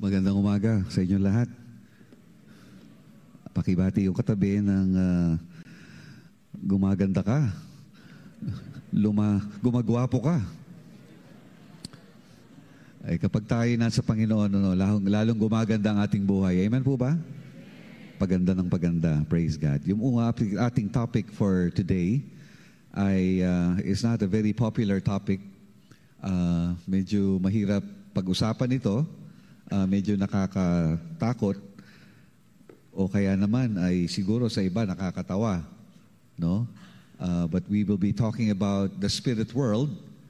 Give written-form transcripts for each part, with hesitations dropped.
Magandang umaga sa inyong lahat. Pakibati yung katabi ng gumaganda ka, gumagwapo ka. Ay kapag tayo nasa Panginoon, lalong gumaganda ang ating buhay. Amen po ba? Paganda ng paganda. Praise God. Yung ating topic for today ay is not a very popular topic. Medyo mahirap pag-usapan ito. Medyo nakakatakot o kaya naman ay siguro sa iba nakakatawa, no? But we will be talking about the spirit world.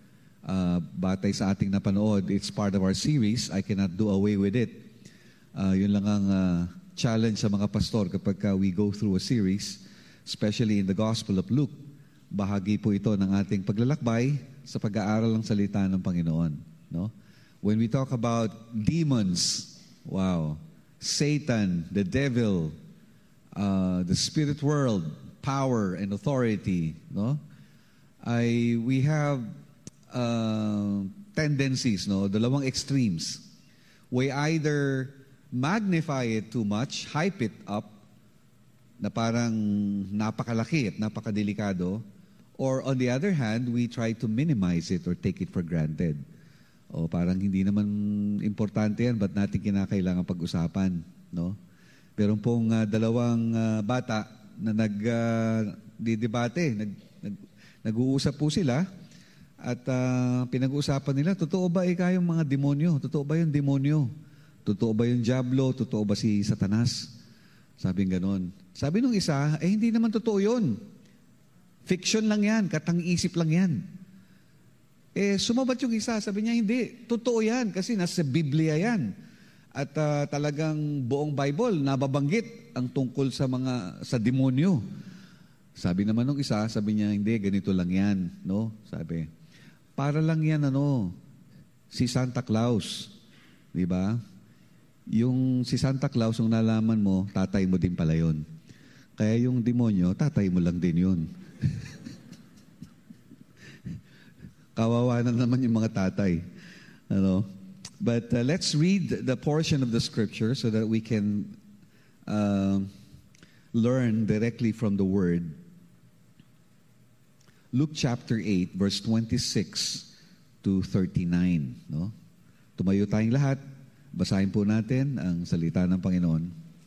Batay sa ating napanood, it's part of our series. I cannot do away with it. Yun lang ang challenge sa mga pastor kapag we go through a series, especially in the Gospel of Luke. Bahagi po ito ng ating paglalakbay sa pag-aaral ng salita ng Panginoon, no? When we talk about demons, wow, Satan, the devil, the spirit world, power and authority, no? We have tendencies, no? Dalawang extremes. We either magnify it too much, hype it up, na parang napakalaki at napakadelikado, or on the other hand, we try to minimize it or take it for granted. O parang hindi naman importante yan, ba't natin kinakailangan pag-usapan, no? Pero pong dalawang bata na nagdidebate, nag-uusap po sila at pinag-uusapan nila, totoo ba yung mga demonyo? Totoo ba yung demonyo? Totoo ba yung diablo? Totoo ba si Satanas? Sabing ganon. Sabi nung isa, hindi naman totoo yun. Fiction lang yan, katang-isip lang yan. Sumabat yung isa, sabi niya, hindi, totoo yan kasi nasa Biblia yan. At talagang buong Bible nababanggit ang tungkol sa demonyo. Sabi naman nung isa, sabi niya, hindi, ganito lang yan, no? Sabi, para lang yan, si Santa Claus, di ba? Yung si Santa Claus, yung nalaman mo, tatay mo din pala yun. Kaya yung demonyo, tatay mo lang din yun. Kawawa na naman yung mga tatay. But let's read the portion of the scripture so that we can learn directly from the word. Luke chapter 8, verse 26 to 39. No? Tumayo tayong lahat. Basahin po natin ang salita ng Panginoon.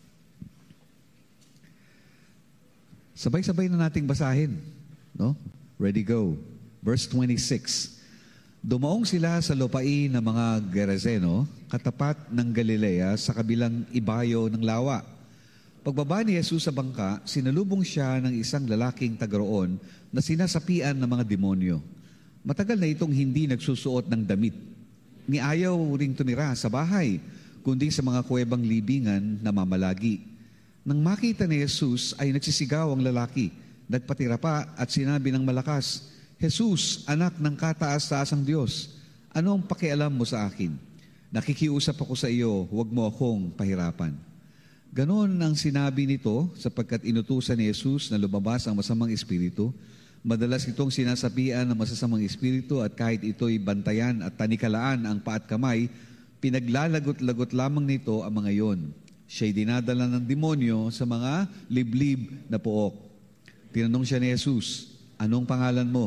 Sabay-sabay na nating basahin. No? Ready, go. Verse 26, dumaong sila sa lupain ng mga Geraseno, katapat ng Galilea sa kabilang ibayo ng lawa. Pagbaba ni Jesus sa bangka, sinalubong siya ng isang lalaking taga-roon na sinasapian ng mga demonyo. Matagal na itong hindi nagsusuot ng damit. Ni ayaw ring tumira sa bahay, kundi sa mga kuwebang libingan na mamalagi. Nang makita ni Jesus ay nagsisigaw ang lalaki, nagpatira pa at sinabi ng malakas, Jesus, anak ng kataas-taasang Diyos, ano ang pakialam mo sa akin? Nakikiusap ako sa iyo, huwag mo akong pahirapan. Ganon ang sinabi nito sapagkat inutusan ni Jesus na lumabas ang masamang espiritu. Madalas itong sinasabihan ng masasamang espiritu at kahit ito'y bantayan at tanikalaan ang paa at kamay, pinaglalagot-lagot lamang nito ang mga iyon. Siya'y dinadala ng demonyo sa mga liblib na pook. Tinanong siya ni Jesus, anong pangalan mo?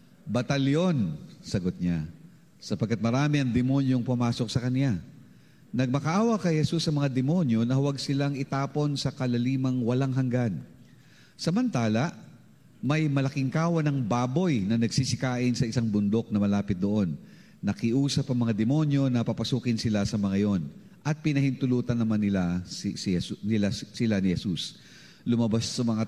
Batalyon, sagot niya, sapagkat marami ang demonyong pumasok sa kanya. Nagmakaawa kay Jesus sa mga demonyo na huwag silang itapon sa kalalimang walang hanggan. Samantala, may malaking kawan ng baboy na nagsisikain sa isang bundok na malapit doon. Nakiusap ang mga demonyo na papasukin sila sa mga yon at pinahintulutan naman nila sila ni Jesus. Lumabas sa mga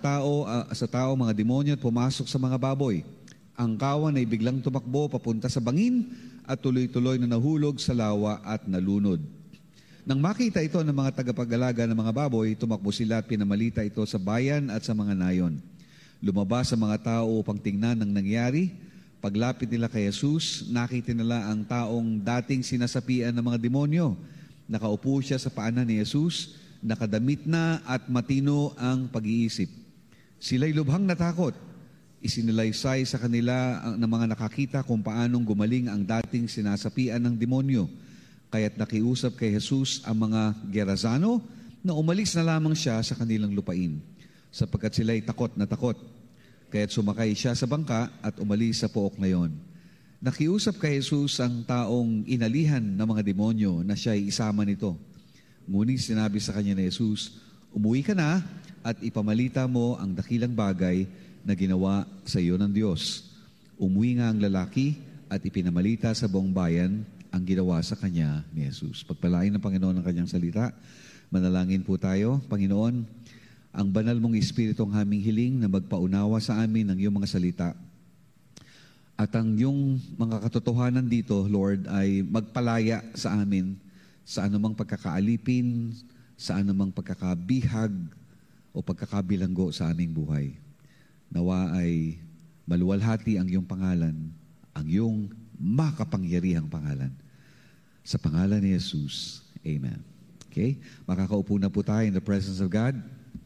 tao mga demonyo at pumasok sa mga baboy. Ang kawan ay biglang tumakbo papunta sa bangin at tuloy-tuloy na nahulog sa lawa at nalunod. Nang makita ito ng mga tagapag-alaga ng mga baboy, tumakbo sila at pinamalita ito sa bayan at sa mga nayon. Lumabas sa mga tao upang tingnan ang nangyari. Paglapit nila kay Jesus, nakita nila ang taong dating sinasapian ng mga demonyo. Nakaupo siya sa paanan ni Jesus, nakadamit na at matino ang pag-iisip. Sila'y lubhang natakot. Isinilaysay sa kanila ng mga nakakita kung paanong gumaling ang dating sinasapian ng demonyo. Kaya't nakiusap kay Jesus ang mga Gerazano na umalis na lamang siya sa kanilang lupain, sapagkat sila'y takot na takot. Kaya't sumakay siya sa bangka at umalis sa pook na yon. Nakiusap kay Jesus ang taong inalihan ng mga demonyo na siya'y isama nito. Ngunit sinabi sa kanya ni Jesus, umuwi ka na at ipamalita mo ang dakilang bagay na ginawa sa iyo ng Diyos. Umuwi nga ang lalaki at ipinamalita sa buong bayan ang ginawa sa kanya ni Jesus. Pagpalain ng Panginoon ang kanyang salita. Manalangin po tayo. Panginoon, ang banal mong Espiritu ang aming hiling na magpaunawa sa amin ng iyong mga salita. At ang iyong mga katotohanan dito, Lord, ay magpalaya sa amin sa anumang pagkakaalipin, sa anumang pagkakabihag o pagkakabilanggo sa aming buhay. Nawa ay maluwalhati ang iyong pangalan, ang iyong makapangyarihang pangalan. Sa pangalan ni Jesus, Amen. Okay? Makakaupo na po tayo in the presence of God.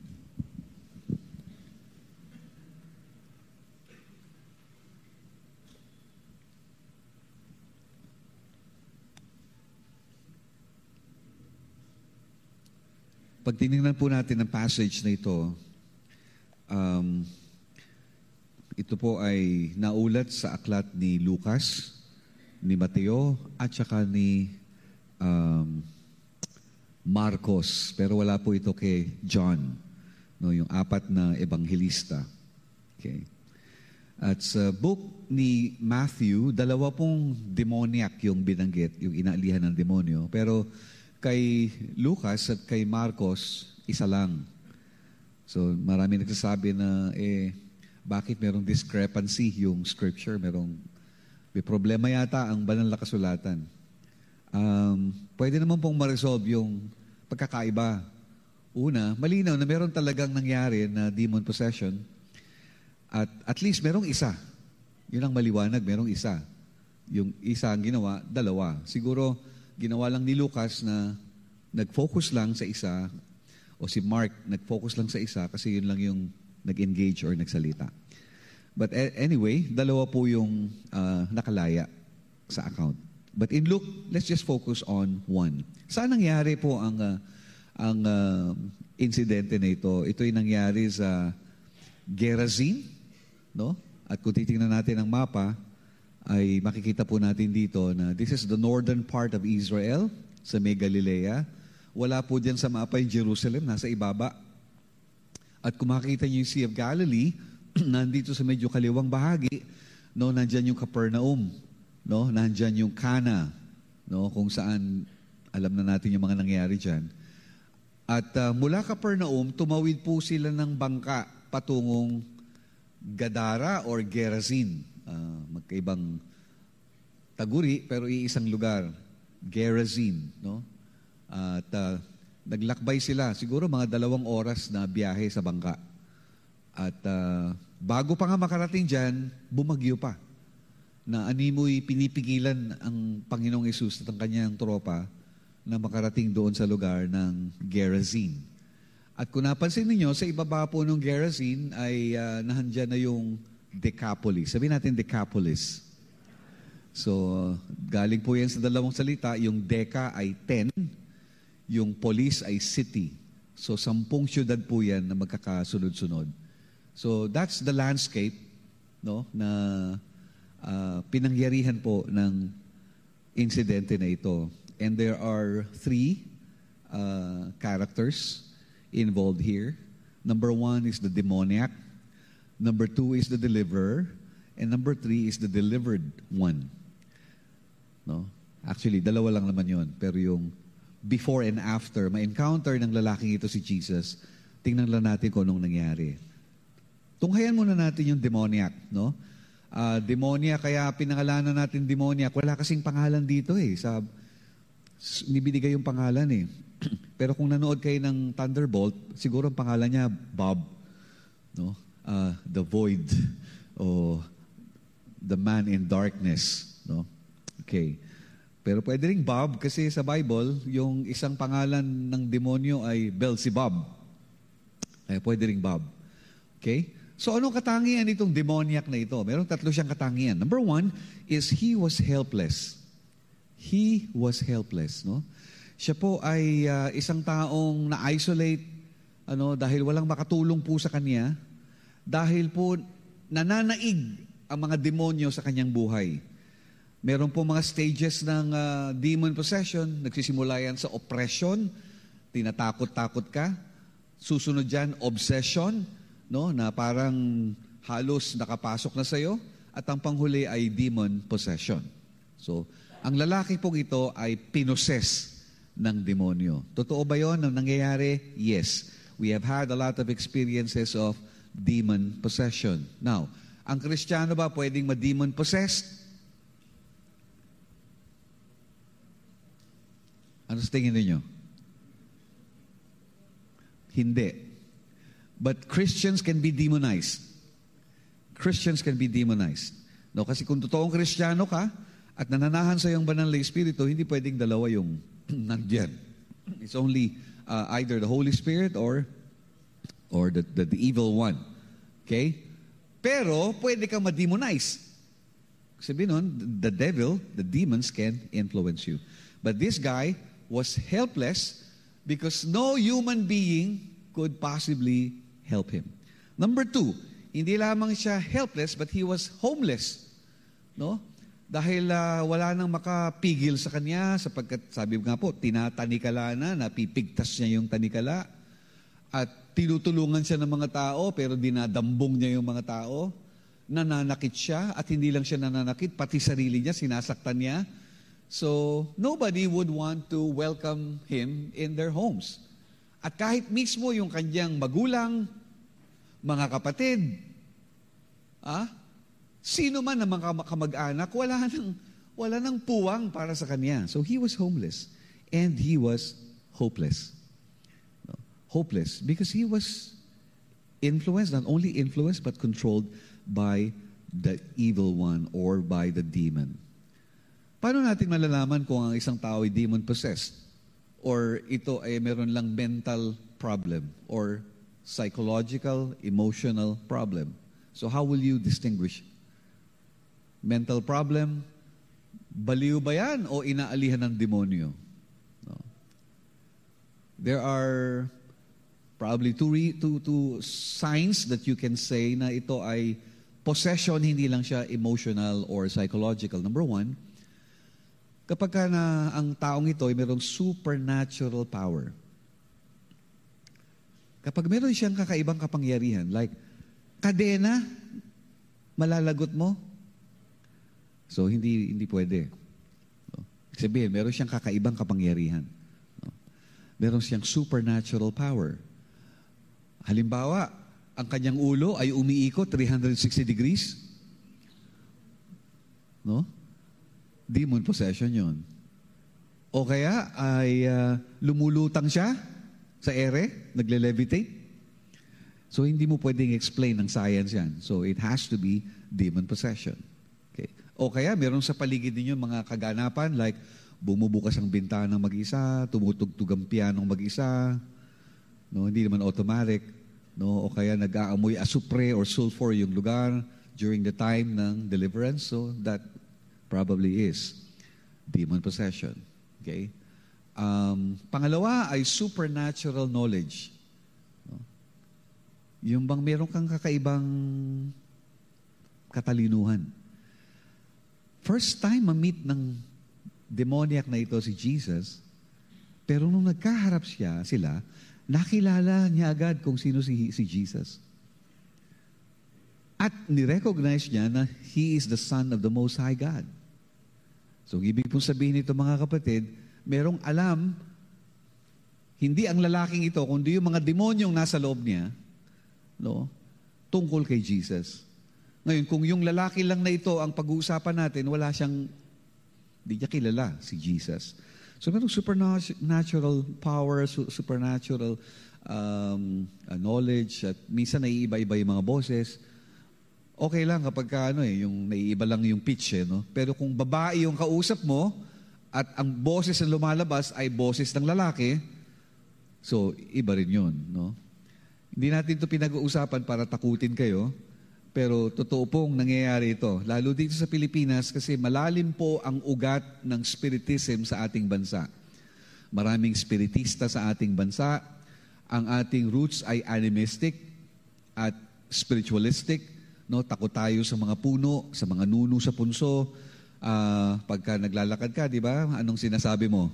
Pag tinignan po natin ang passage na ito, ito po ay naulat sa aklat ni Lucas, ni Mateo, at saka ni Marcos. Pero wala po ito kay John, no, yung apat na ebanghelista. Okay. At sa book ni Matthew, dalawa pong demoniac yung binanggit, yung inaalihan ng demonyo. Pero kay Lucas at kay Marcos, isa lang. So marami nagsasabi na, bakit merong discrepancy yung scripture? May problema yata ang banal na kasulatan. Pwede naman pong ma-resolve yung pagkakaiba. Una, malinaw na meron talagang nangyari na demon possession. At least merong isa. Yun ang maliwanag, merong isa. Yung isa ang ginawa, dalawa. Siguro, ginawa lang ni Lucas na nag-focus lang sa isa, o si Mark nag-focus lang sa isa kasi yun lang yung nag-engage or nagsalita. But anyway, dalawa po yung nakalaya sa account. But in Luke, let's just focus on one. Saan nangyari po ang insidente na ito? Ito ay nangyari sa Gerazim, no? At kung titingnan natin ang mapa, ay makikita po natin dito na this is the northern part of Israel, sa may Galilea. Wala po dyan sa mapa yung Jerusalem, nasa ibaba. At kung makikita niyo yung Sea of Galilee, nandito sa medyo kaliwang bahagi, no, nandyan yung Capernaum, no, nandyan yung Cana, no, kung saan alam na natin yung mga nangyari dyan. At mula Capernaum, tumawid po sila ng bangka patungong Gadara or Gerazim. Magkaibang taguri pero iisang lugar, Gerazim, no? At naglakbay sila, siguro mga 2 oras na biyahe sa bangka. At bago pa nga makarating dyan, bumagyo pa. Na animoy pinipigilan ang Panginoong Hesus at ang kanyang tropa na makarating doon sa lugar ng Gerazim. At kung napansin ninyo, sa ibaba po ng Gerazim ay nahandyan na yung Decapolis. Sabihin natin Decapolis. So, galing po yan sa 2 salita. Yung Deca ay 10, yung Polis ay city. So, 10 syudad po yan na magkakasunod-sunod. So, that's the landscape, no, na pinangyarihan po ng insidente na ito. And there are 3 characters involved here. Number 1 is the demoniac. Number 2 is the deliverer. And number 3 is the delivered one. No? Actually, 2 lang naman yun. Pero yung before and after, ma-encounter ng lalaking ito si Jesus, tingnan lang natin kung anong nangyari. Tunghayan muna natin yung demoniac. No? Demoniac, kaya pinangalanan natin demoniac. Wala kasing pangalan dito eh. Nibinigay yung pangalan eh. Pero kung nanood kayo ng Thunderbolt, siguro ang pangalan niya, Bob. No? The Void o The Man in Darkness, no? Okay. Pero pwede ring Bob kasi sa Bible, yung isang pangalan ng demonyo ay Beelzebub. Kaya pwede ring Bob. Okay? So anong katangian nitong demoniac na ito? Meron 3 siyang katangian. Number 1 is he was helpless. He was helpless, no? Siya po ay isang taong na-isolate, dahil walang makatulong po sa kanya, dahil po nananaig ang mga demonyo sa kanyang buhay. Meron po mga stages ng demon possession, nagsisimula yan sa oppression, tinatakot-takot ka. Susunod dyan, obsession, no, na parang halos nakapasok na sa'yo. At ang panghuli ay demon possession. So, ang lalaki pong ito ay pinoses ng demonyo. Totoo ba yun ang nangyayari? Yes. We have had a lot of experiences of demon possession. Now, ang Kristiyano ba pwedeng ma-demon possessed? Ano sa tingin ninyo? Hindi. But Christians can be demonized. Christians can be demonized. No, kasi kung totoong Kristiyano ka at nananahan sa iyong banal na Espiritu, hindi pwedeng dalawa yung nandiyan. It's only either the Holy Spirit or the evil one. Okay? Pero pwede kang ma-demonize. Sabihin nun, the devil, the demons can influence you. But this guy was helpless because no human being could possibly help him. Number 2, hindi lamang siya helpless, but he was homeless. No? Dahil wala nang makapigil sa kanya, sapagkat sabi nga po, tinatanikala na, napipigtas niya yung tanikala, at tinutulungan siya ng mga tao, pero dinadambong niya yung mga tao, nananakit siya, at hindi lang siya nananakit, pati sarili niya, sinasaktan niya. So, nobody would want to welcome him in their homes. At kahit mismo yung kanyang magulang, mga kapatid, sino man ang mga kamag-anak, wala nang puwang para sa kanya. So he was homeless and he was hopeless. Hopeless because he was influenced, not only influenced, but controlled by the evil one or by the demon. Paano natin malalaman kung ang isang tao ay demon-possessed? Or ito ay meron lang mental problem or psychological, emotional problem? So how will you distinguish? Mental problem, baliw ba yan o inaalihan ng demonyo? No. There are probably two signs that you can say na ito ay possession, hindi lang siya emotional or psychological. Number 1, kapag na ang taong ito ay mayroong supernatural power. Kapag meron siyang kakaibang kapangyarihan, like kadena, malalagot mo, so, hindi pwede. No? Sabihin, meron siyang kakaibang kapangyarihan. No? Meron siyang supernatural power. Halimbawa, ang kanyang ulo ay umiikot 360 degrees. No? Demon possession yon. O kaya ay lumulutang siya sa ere, nagle-levitate. So, hindi mo pwedeng explain ng science yan. So, it has to be demon possession. O kaya meron sa paligid ninyo mga kaganapan like bumubukas ang bintana ng mag-isa, tumutugtog ang piano ng mag-isa, no, hindi naman automatic, no, o kaya nag-aamoy asupre or sulfur yung lugar during the time ng deliverance. So that probably is demon possession. Okay? Pangalawa ay supernatural knowledge. No? Yung bang meron kang kakaibang katalinuhan. First time ma-meet ng demoniac na ito si Jesus, pero nung nagkaharap sila, nakilala niya agad kung sino si Jesus. At ni-recognize niya na he is the Son of the Most High God. So, ibig pong sabihin nito mga kapatid, merong alam, hindi ang lalaking ito, kundi yung mga demonyong nasa loob niya, no, tungkol kay Jesus. Ngayon, kung yung lalaki lang na ito ang pag-uusapan natin, hindi niya kilala si Jesus. So, merong supernatural power, supernatural knowledge, at minsan naiiba-iba yung mga boses. Okay lang kapag yung naiiba lang yung pitch, no? Pero kung babae yung kausap mo, at ang boses na lumalabas ay boses ng lalaki, so, iba rin yun, no? Hindi natin ito pinag-uusapan para takutin kayo, Pero totoo pong nangyayari ito. Lalo dito sa Pilipinas kasi malalim po ang ugat ng spiritism sa ating bansa. Maraming spiritista sa ating bansa. Ang ating roots ay animistic at spiritualistic. No? Takot tayo sa mga puno, sa mga nuno sa punso. Pagka naglalakad ka, di ba? Anong sinasabi mo?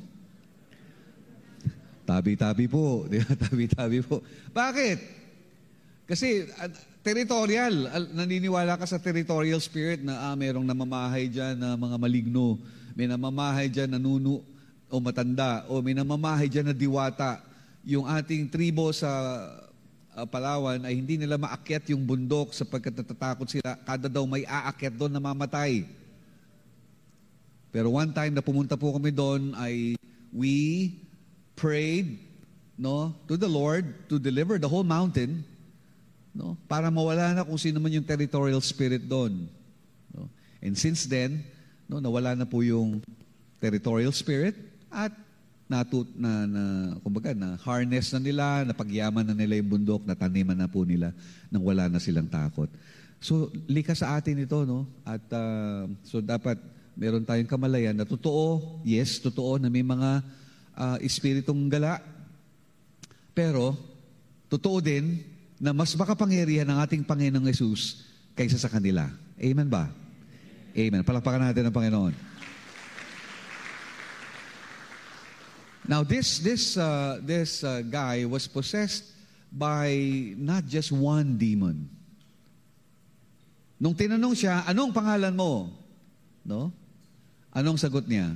Tabi-tabi po. Di ba? Tabi-tabi po. Bakit? Kasi territorial. Naniniwala ka sa territorial spirit na merong namamahay dyan na mga maligno. May namamahay dyan na nuno o matanda. O may namamahay dyan na diwata. Yung ating tribo sa Palawan ay hindi nila maakyat yung bundok sapagkat natatakot sila. Kada daw may aakyat doon na mamatay. Pero one time na pumunta po kami doon ay we prayed to the Lord to deliver the whole mountain para mawala na kung sino man yung territorial spirit doon. And since then, nawala na po yung territorial spirit at kumbaga, na harness na nila, napagyaman na nila yung bundok, nataniman na po nila nang wala na silang takot. So, likas sa atin ito, At so dapat meron tayong kamalayan na totoo, yes, totoo na may mga espiritong gala, pero totoo din na mas makapangyarihan ng ating Panginoong Yesus kaysa sa kanila. Amen ba? Amen. Palakpakan natin ang Panginoon. Now, this guy was possessed by not just one demon. Nung tinanong siya, anong pangalan mo? Anong sagot niya?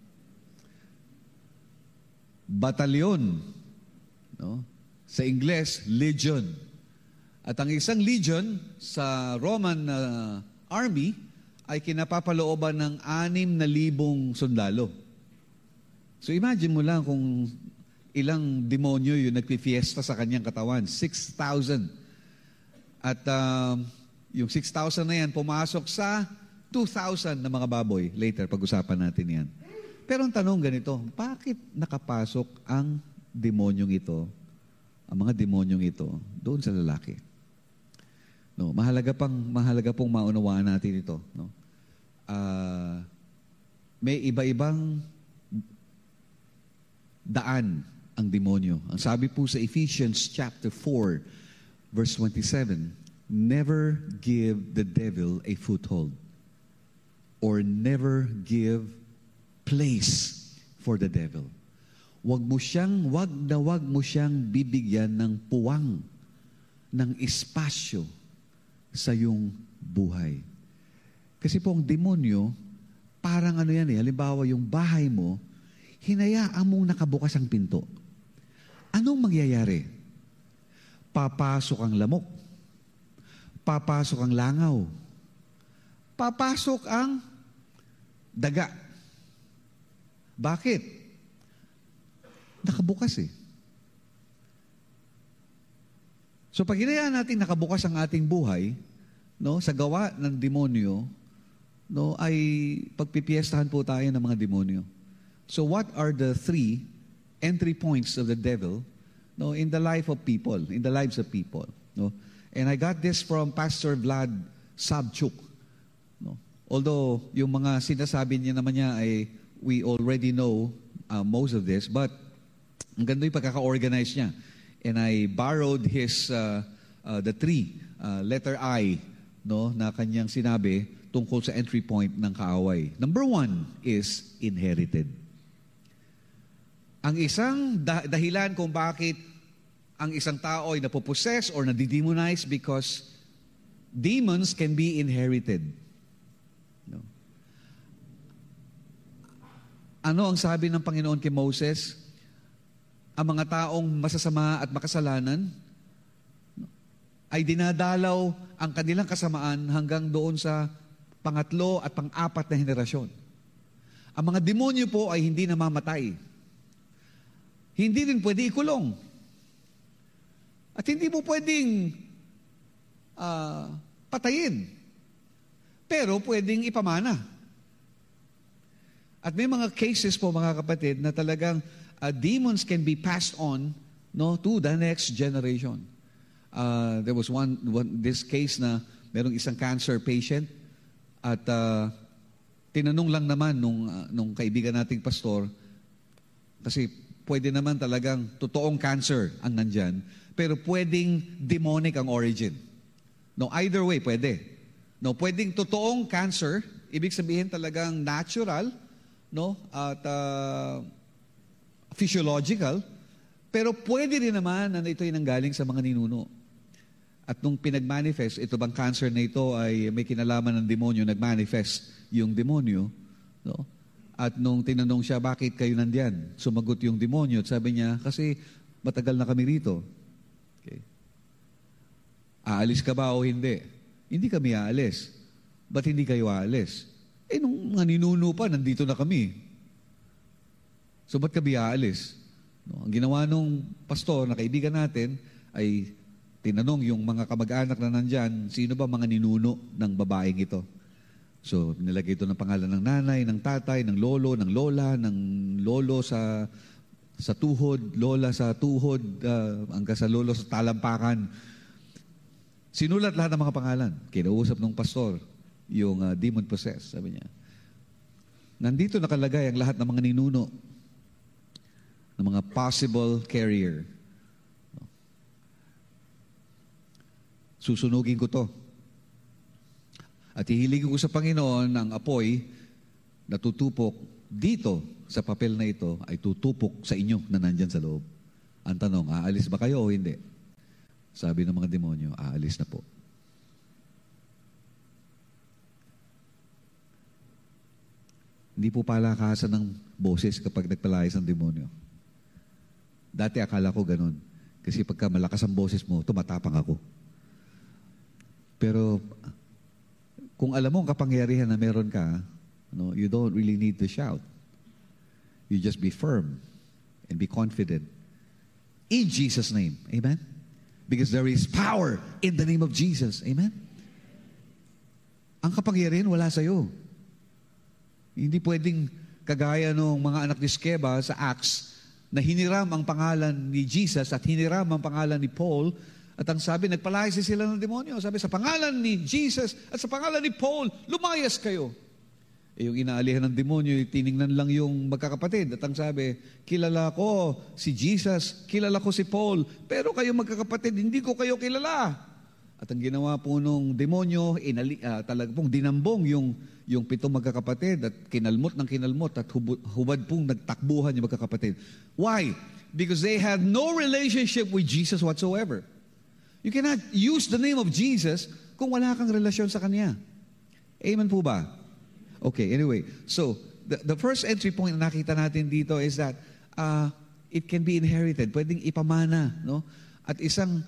Batalyon. Sa Ingles, legion. At ang isang legion sa Roman army ay kinapapalooban ng 6,000 sundalo. So imagine mo lang kung ilang demonyo yung nagpifiesta sa kanyang katawan. 6,000. At yung 6,000 na yan, pumasok sa 2,000 na mga baboy. Later, pag-usapan natin yan. Pero ang tanong ganito, bakit nakapasok ang demonyong ito, ang mga demonyong ito, doon sa lalaki? Mahalaga pong maunawaan natin ito. May iba-ibang daan ang demonyo. Ang sabi po sa Ephesians chapter 4, verse 27, never give the devil a foothold or never give place for the devil. Wag mo siyang bibigyan ng puwang, ng espasyo sa iyong buhay. Kasi po ang demonyo, parang halimbawa yung bahay mo, hinayaan mong nakabukas ang pinto. Anong mangyayari? Papasok ang lamok. Papasok ang langaw. Papasok ang daga. Bakit? Nakabukas So pag hinayaan natin nakabukas ang ating buhay, sa gawa ng demonyo, ay pagpipiestahan po tayo ng mga demonyo. So what are the 3 entry points of the devil in the life of people, in the lives of people? And I got this from Pastor Vlad Sabchuk. Although yung mga sinasabi niya naman niya ay we already know most of this, but ang ganda yung pagkaka-organize niya. And I borrowed his the 3 letter I na kanyang sinabi tungkol sa entry point ng kaaway. Number 1 is inherited. Ang isang dahilan kung bakit ang isang tao ay napopossess or nadidemonize because demons can be inherited. Ano ang sabi ng Panginoon kay Moses? Ang mga taong masasama at makasalanan ay dinadalaw ang kanilang kasamaan hanggang doon sa pangatlo at pang-4 na henerasyon. Ang mga demonyo po ay hindi namamatay. Hindi rin pwede ikulong. At hindi mo pwedeng patayin. Pero pwedeng ipamana. At may mga cases po, mga kapatid, na talagang demons can be passed on to the next generation. There was this case na merong isang cancer patient at tinanong lang naman nung kaibigan nating pastor, kasi pwede naman talagang totoong cancer ang nandyan, pero pwedeng demonic ang origin. No, either way, pwede. No, pwedeng totoong cancer, ibig sabihin talagang natural, no, at physiological, pero pwede rin naman na ito ay nanggaling sa mga ninuno. At nung pinag-manifest, ito bang cancer na ito ay may kinalaman ng demonyo, nag-manifest yung demonyo, no? At nung tinanong siya, bakit kayo nandiyan? Sumagot yung demonyo at sabi niya, kasi matagal na kami rito. Okay. Aalis ka ba o hindi? Hindi kami aalis. Ba't hindi kayo aalis? Nung mga ninuno pa, nandito na kami. So ba't kami aalis? No? Ang ginawa nung pastor na kaibigan natin ay tinanong yung mga kamag-anak na nandyan, sino ba mga ninuno ng babaeng ito? So, nilagay ito ng pangalan ng nanay, ng tatay, ng lolo, ng lola, ng lolo sa tuhod, lola sa tuhod, hanggang sa lolo sa talampakan. Sinulat lahat ng mga pangalan. Kinausap ng pastor, yung demon possessed, sabi niya. Nandito nakalagay ang lahat ng mga ninuno, ng mga possible carrier. Susunugin ko to. At hihiligin ko sa Panginoon ang apoy na tutupok dito sa papel na ito ay tutupok sa inyo na nandyan sa loob. Ang tanong, aalis ba kayo o hindi? Sabi ng mga demonyo, aalis na po. Hindi po palakasan ng boses kapag nagpalayas ng demonyo. Dati akala ko ganun. Kasi pagka malakas ang boses mo, tumatapang ako. Pero kung alam mo ang kapangyarihan na meron ka, no, you don't really need to shout. You just be firm and be confident. In Jesus' name. Amen? Because there is power in the name of Jesus. Amen? Ang kapangyarihan wala sa'yo. Hindi pwedeng kagaya ng mga anak ni Sceva sa Acts na hiniram ang pangalan ni Jesus at hiniram ang pangalan ni Paul. At ang sabi, nagpalayas sila ng demonyo. Sabi, sa pangalan ni Jesus at sa pangalan ni Paul, lumayas kayo. Yung inaalihan ng demonyo, tiningnan lang yung magkakapatid. At ang sabi, kilala ko si Jesus, kilala ko si Paul, pero kayo magkakapatid, hindi ko kayo kilala. At ang ginawa po nung demonyo, talaga pong dinambong yung 7 magkakapatid at kinalmot at hubad pong nagtakbuhan yung magkakapatid. Why? Because they had no relationship with Jesus whatsoever. You cannot use the name of Jesus kung wala kang relasyon sa Kanya. Amen po ba? Okay, anyway. So, the first entry point na nakita natin dito is that it can be inherited. Pwedeng ipamana, no? At isang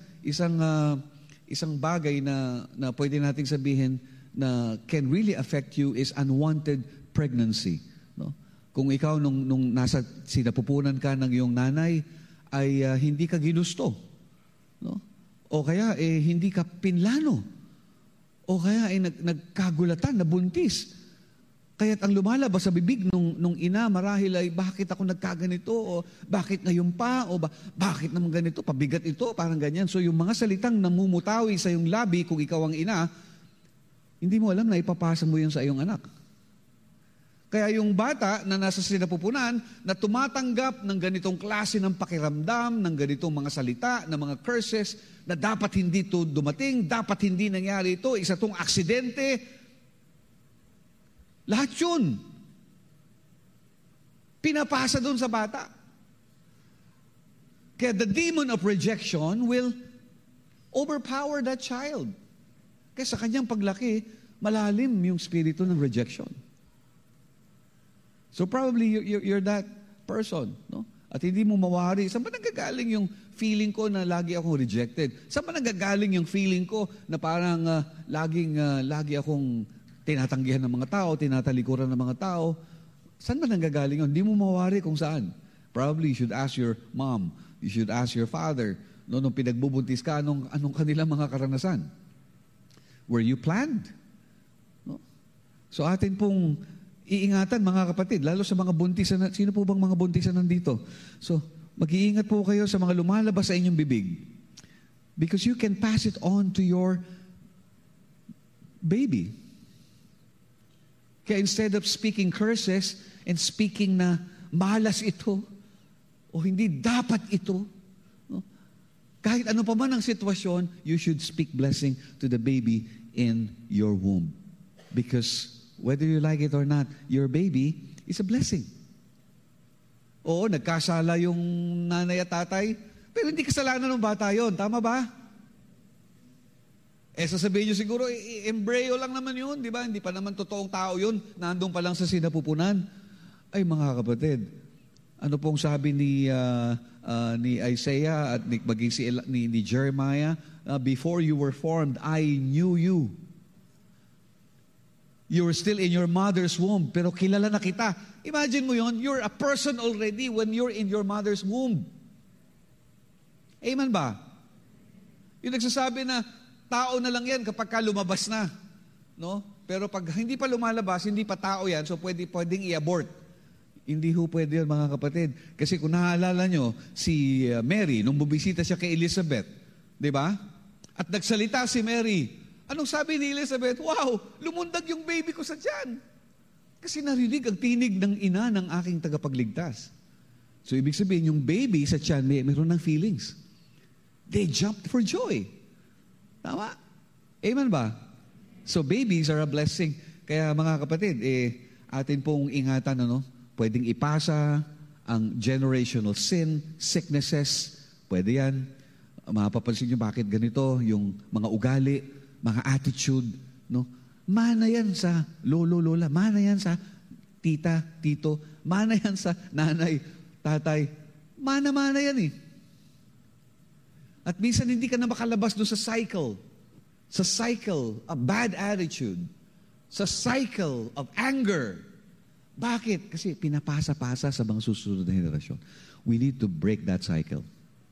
bagay na pwede nating sabihin na can really affect you is unwanted pregnancy, no? Kung ikaw nung nasa sinapupunan ka ng iyong nanay ay hindi ka ginusto, no? O kaya hindi ka pinlano. O kaya nagkagulatan, nabuntis. Kaya't ang lumalabas sa bibig nung ina marahil ay, bakit ako nagkaganito? O bakit ngayon pa? O bakit naman ganito? Pabigat ito, parang ganyan. So yung mga salitang namumutawi sa iyong labi kung ikaw ang ina, hindi mo alam na ipapasa mo yun sa iyong anak. Kaya yung bata na nasa sinapupunan, na tumatanggap ng ganitong klase ng pakiramdam, ng ganitong mga salita, ng mga curses, na dapat hindi ito dumating, dapat hindi nangyari ito, isa itong aksidente. Lahat yun. Pinapasa doon sa bata. Kaya the demon of rejection will overpower that child. Kaya sa kanyang paglaki, malalim yung spirito ng rejection. So probably you're that person, no? At hindi mo mawari, saan ba nanggagaling yung feeling ko na lagi akong rejected? Saan ba nanggagaling yung feeling ko na parang lagi akong tinatanggihan ng mga tao, tinatalikuran ng mga tao? Saan ba nanggagaling yun? Hindi mo mawari kung saan. Probably you should ask your mom, you should ask your father, no, nung pinagbubuntis ka, anong kanilang mga karanasan? Were you planned? No? So atin pong iingatan, mga kapatid, lalo sa mga buntisan. Sino po bang mga buntisan nandito? So, mag-iingat po kayo sa mga lumalabas sa inyong bibig. Because you can pass it on to your baby. Kaya instead of speaking curses and speaking na malas ito o hindi dapat ito, no? Kahit ano pa man ang sitwasyon, you should speak blessing to the baby in your womb. Because whether you like it or not, your baby is a blessing. Oo, nagkasala yung nanay at tatay, pero hindi kasalanan ng bata yon. Tama ba? Sasabihin nyo siguro, embryo lang naman yun, di ba? Hindi pa naman totoong tao yun. Nandun pa lang sa sinapupunan. Ay, mga kapatid, ano pong sabi ni Isaiah at maging ni Jeremiah, before you were formed, I knew you. You were still in your mother's womb, pero kilala na kita. Imagine mo yon, you're a person already when you're in your mother's womb. Amen ba? Yung nagsasabi na, tao na lang yan kapag ka lumabas na. No? Pero pag hindi pa lumalabas, hindi pa tao yan, so pwedeng i-abort. Hindi ho pwede yun, mga kapatid. Kasi kung naaalala nyo, si Mary, nung bubisita siya kay Elizabeth, di ba? At nagsalita si Mary. Anong sabi ni Elizabeth? Wow, lumundag yung baby ko sa tiyan. Kasi narinig ang tinig ng ina ng aking tagapagligtas. So ibig sabihin, yung baby sa tiyan, mayroon ng feelings. They jumped for joy. Tama? Amen ba? So babies are a blessing. Kaya mga kapatid, atin pong ingatan, pwedeng ipasa ang generational sin, sicknesses, pwede yan. Mapapansin nyo bakit ganito, yung mga ugali, mga attitude, no? Mana yan sa lolo, lola, mana yan sa tita, tito, mana yan sa nanay, tatay, mana yan eh. At minsan hindi ka na makalabas doon sa cycle of bad attitude, sa cycle of anger. Bakit? Kasi pinapasa-pasa sa mga susunod na henerasyon. We need to break that cycle.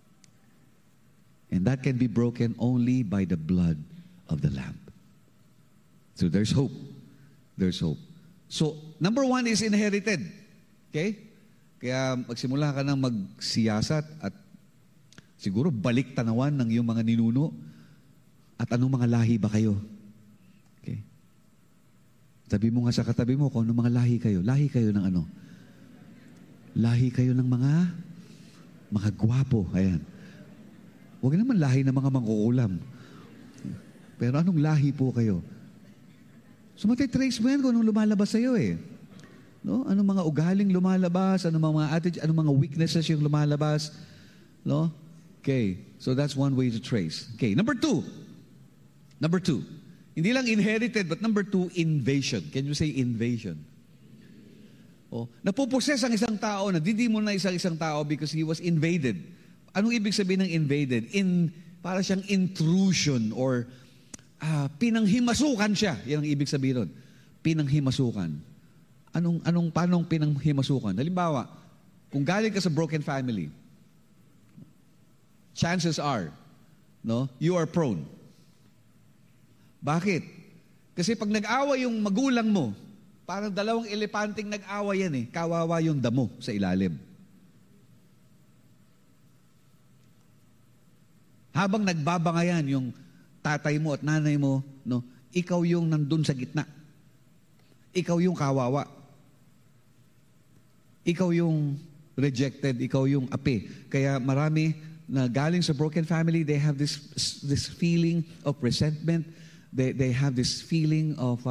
And that can be broken only by the blood of the Lamb. So there's hope. There's hope. So, number 1 is inherited. Okay? Kaya magsimula ka ng magsiyasat at siguro balik tanawan ng iyong mga ninuno at anong mga lahi ba kayo. Okay? Sabi mo nga sa katabi mo kung anong mga lahi kayo. Lahi kayo ng ano? Lahi kayo ng mga gwapo. Ayan. Huwag naman lahi ng mga mangkukulam. Pero anong lahi po kayo? So matitrace mo yan kung anong lumalabas sa'yo eh. No? Anong mga ugaling lumalabas, anong mga attitude, anong mga weaknesses yung lumalabas. No? Okay, so that's one way to trace. Okay, number 2. Hindi lang inherited, but number 2, invasion. Can you say invasion? Napuposes ang isang tao, nadidimon na isang tao because he was invaded. Anong ibig sabihin ng invaded? Para siyang intrusion or pinanghimasukan siya. Yan ang ibig sabihin nun. Pinanghimasukan. Paano pinanghimasukan? Halimbawa, kung galing ka sa broken family, chances are, you are prone. Bakit? Kasi pag nag-away yung magulang mo, parang dalawang elepanting nag-away yan eh. Kawawa yung damo sa ilalim. Habang nagbabangayan yung tatay mo at nanay mo, ikaw yung nandun sa gitna. Ikaw yung kawawa. Ikaw yung rejected, ikaw yung api. Kaya marami na galing sa broken family, they have this feeling of resentment. They have this feeling of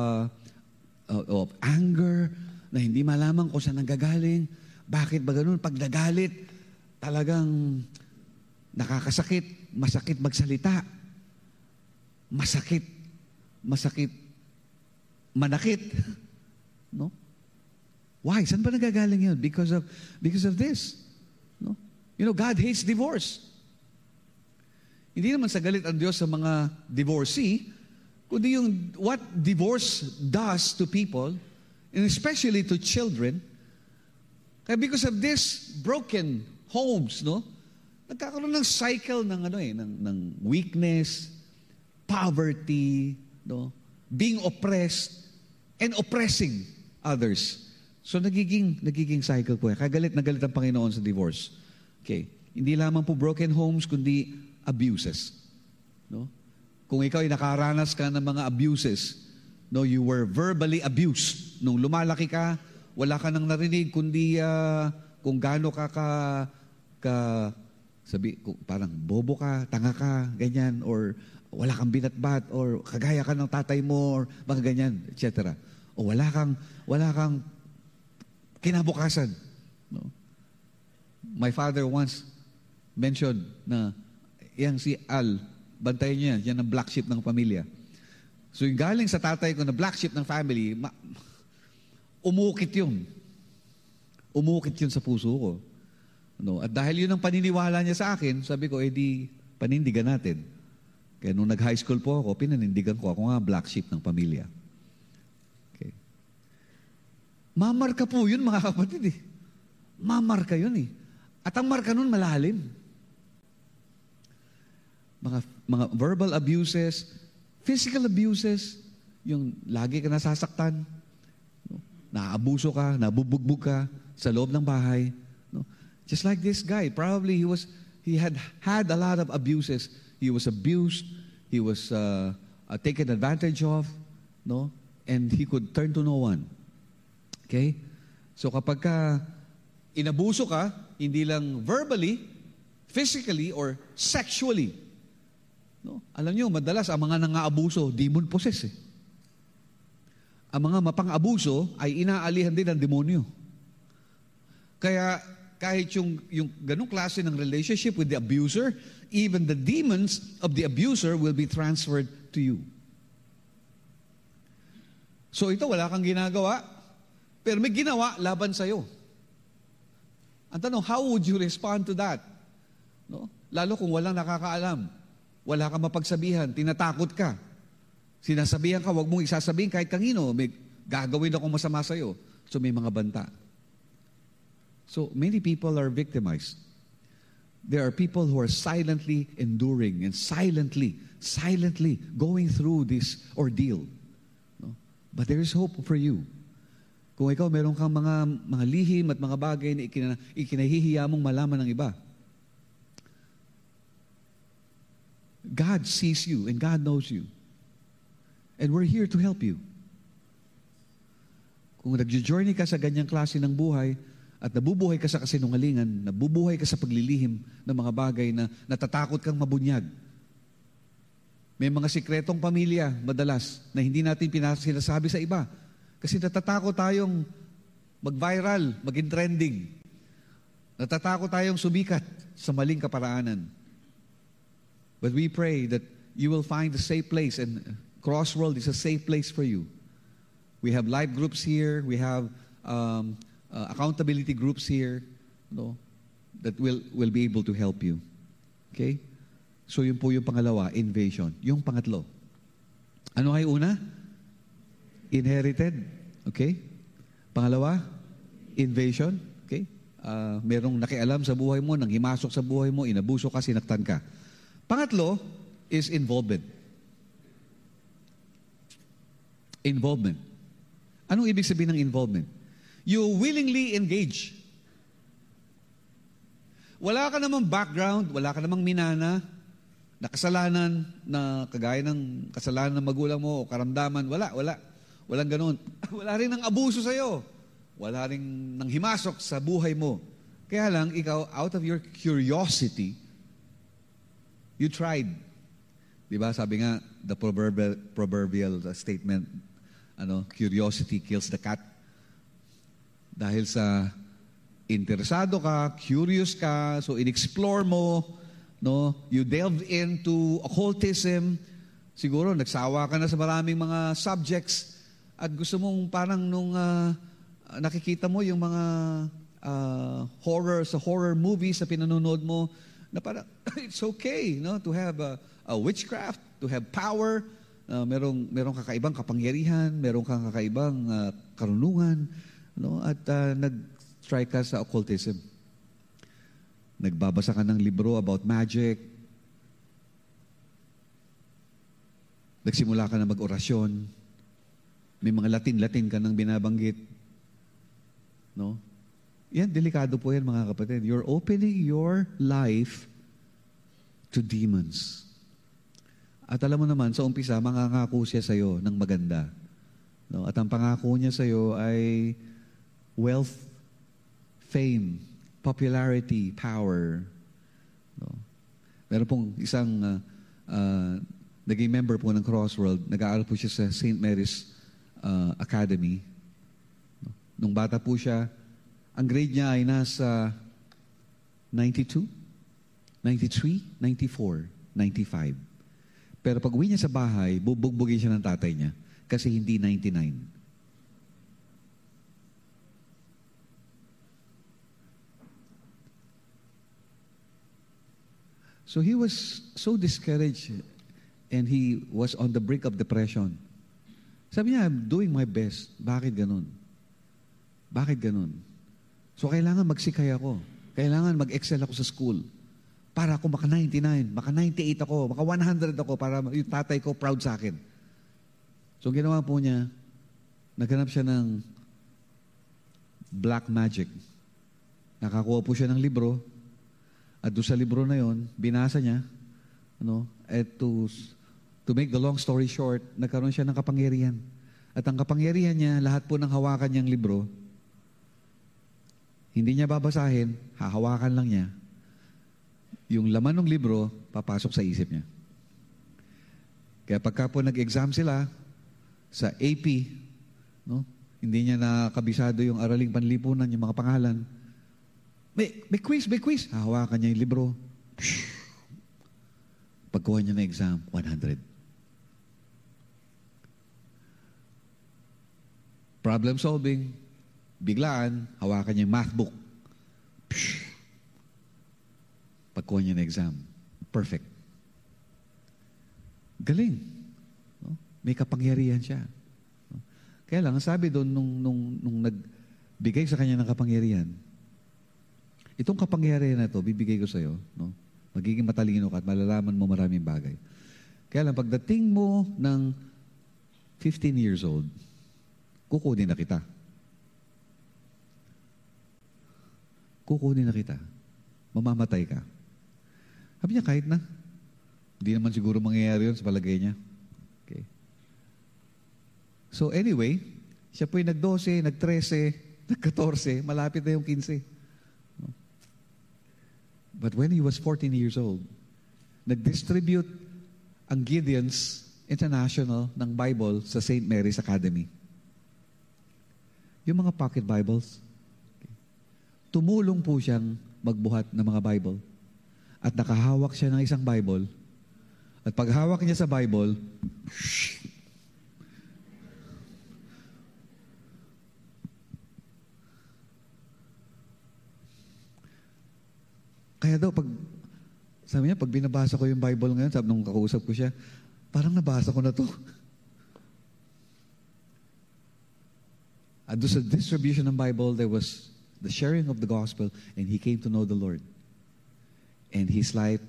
anger na hindi malaman kung saan nanggagaling. Bakit ba ganun? Pag nagalit, talagang nakakasakit, masakit magsalita. Masakit, manakit. No? Why? Saan ba nagagaling yun? Because of this. No? God hates divorce. Hindi naman sa galit ang Diyos sa mga divorcee, kundi yung what divorce does to people, and especially to children. Kaya because of this broken homes, nagkakaroon ng cycle ng weakness, poverty, being oppressed, and oppressing others. So nagiging cycle po yan. Kaya galit na galit ang Panginoon sa divorce. Okay. Hindi lamang po broken homes, kundi abuses. Kung ikaw ay nakaranas ka ng mga abuses, No, you were verbally abused. Nung lumalaki ka, wala ka nang narinig kundi kung gaano parang bobo ka, tanga ka, ganyan, or wala kang binatbat, or kagaya ka ng tatay mo, or mga ganyan, etc. O wala kang kinabukasan. No? My father once mentioned na yang si Al, bantayan niya yan ang black sheep ng pamilya. So yung galing sa tatay ko na black sheep ng family, umukit yun. Umukit yun sa puso ko. No? At dahil yun ang paniniwala niya sa akin, sabi ko, di panindigan natin. Kaya nung nag-high school po ako, pinanindigan ko ako nga black sheep ng pamilya. Okay. Mamarka po yun, mga kapatid. Mamarka yun eh. At ang marka nun malalim. Mga verbal abuses, physical abuses, yung lagi ka nasasaktan, no? Naaabuso ka, nabubugbog ka sa loob ng bahay. No? Just like this guy, probably he had a lot of abuses. He was abused, he was taken advantage of, no? And he could turn to no one. Okay? So kapag inabuso ka, hindi lang verbally, physically, or sexually, no? Alam niyo, madalas ang mga nangaabuso, demon possessed eh. Ang mga mapang-abuso ay inaalihan din ng demonyo. Kaya kahit yung ganung klase ng relationship with the abuser, even the demons of the abuser will be transferred to you. So ito, wala kang ginagawa, pero may ginawa laban sa'yo. Ang tanong, how would you respond to that? No? Lalo kung walang nakakaalam. Wala kang mapagsabihan, tinatakot ka. Sinasabihan ka, wag mong isasabihin kahit kanino, may gagawin akong masama sa'yo. So may mga banta. So many people are victimized. There are people who are silently enduring and silently going through this ordeal. No? But there is hope for you. Kung ikaw meron kang mga lihim at mga bagay na ikinahihiya mong malaman ng iba, God sees you and God knows you. And we're here to help you. Kung nag-journey ka sa ganyang klase ng buhay at nabubuhay ka sa kasinungalingan, nabubuhay ka sa paglilihim ng mga bagay na natatakot kang mabunyag, may mga sikretong pamilya madalas na hindi natin sinasabi sa iba kasi natatakot tayong mag-viral, maging trending. Natatakot tayong sumikat sa maling kaparaanan. But we pray that you will find a safe place, and Crossworld is a safe place for you. We have life groups here. We have accountability groups here, no, that will be able to help you. Okay? So yun po yung pangalawa, invasion. Yung pangatlo, ano ay una? Inherited. Okay? Pangalawa, invasion. Okay? Merong nakialam sa buhay mo, nang himasok sa buhay mo, inabuso ka, sinaktan ka. Pangatlo is involvement. Involvement. Anong ibig sabihin ng involvement? You willingly engage. Wala ka namang background, wala ka namang minana, na kasalanan, na kagaya ng kasalanan ng magulang mo o karamdaman. Walang ganun. Wala rin ng abuso sa'yo. Wala rin ng himasok sa buhay mo. Kaya lang, ikaw, out of your curiosity, you tried. Diba? Sabi nga, the proverbial statement, curiosity kills the cat. Dahil sa interesado ka, curious ka, so in-explore mo, no? You delved into occultism. Siguro, nagsawa ka na sa maraming mga subjects at gusto mong parang nung nakikita mo yung mga horror movies sa pinanonood mo, na parang, it's okay, no, to have a witchcraft, to have power, merong kakaibang kapangyarihan, merong kakaibang karunungan, no, at nag-try ka sa occultism. Nagbabasa ka ng libro about magic, nagsimula ka na mag-orasyon, may mga Latin ka nang binabanggit, no? Yan, delikado po yan, mga kapatid. You're opening your life to demons. At alam mo naman, sa umpisa, mangangako siya sa'yo ng maganda. No? At ang pangako niya sa iyo ay wealth, fame, popularity, power. No? Meron pong isang naging member po ng Crossworld, nag-aaral po siya sa St. Mary's Academy. No? Nung bata po siya, ang grade niya ay nasa 92, 93, 94, 95. Pero pag uwi niya sa bahay, bubugbugin siya ng tatay niya kasi hindi 99. So he was so discouraged and he was on the brink of depression. Sabi niya, I'm doing my best. Bakit ganun? Bakit ganun? So kailangan magsikay ako. Kailangan mag-excel ako sa school. Para ako maka 99, maka 98 ako, maka 100 ako para yung tatay ko proud sa akin. So ginawa po niya, naghanap siya ng black magic. Nakakuha po siya ng libro. At doon sa libro na yon, binasa niya, at to make the long story short, nagkaroon siya ng kapangyarihan. At ang kapangyarihan niya, lahat po ng hawakan niyang libro, hindi niya babasahin, hahawakan lang niya. Yung laman ng libro, papasok sa isip niya. Kaya pagka po nag-exam sila sa AP, hindi niya nakabisado yung araling panlipunan, yung mga pangalan, may quiz. Hahawakan niya yung libro. Pagkuha niya ng exam, 100. Problem solving, biglaan, hawakan niya yung math book. Pagkuha niya ng exam, perfect. Galing. No? May kapangyarihan siya. No? Kaya lang, sabi doon nung nagbigay sa kanya ng kapangyarihan, itong kapangyarihan na ito, bibigay ko sa iyo, no? Magiging matalino ka at malalaman mo maraming bagay. Kaya lang, pagdating mo ng 15 years old, kukunin na kita. Kukunin na kita. Mamamatay ka. Sabi niya, kahit na. Hindi naman siguro mangyayari yun sa palagay niya. Okay. So anyway, siya po'y nag-12, nag-13, nag-14, malapit na yung 15. But when he was 14 years old, nag-distribute ang Gideon's International ng Bible sa St. Mary's Academy. Yung mga pocket Bibles. Tumulong po siyang magbuhat ng mga Bible. At nakahawak siya ng isang Bible. At paghawak niya sa Bible, kaya daw, sabi niya, pag binabasa ko yung Bible ngayon, sabi nung kakausap ko siya, parang nabasa ko na to. At doon sa distribution ng Bible, there was the sharing of the gospel, and he came to know the Lord. And his life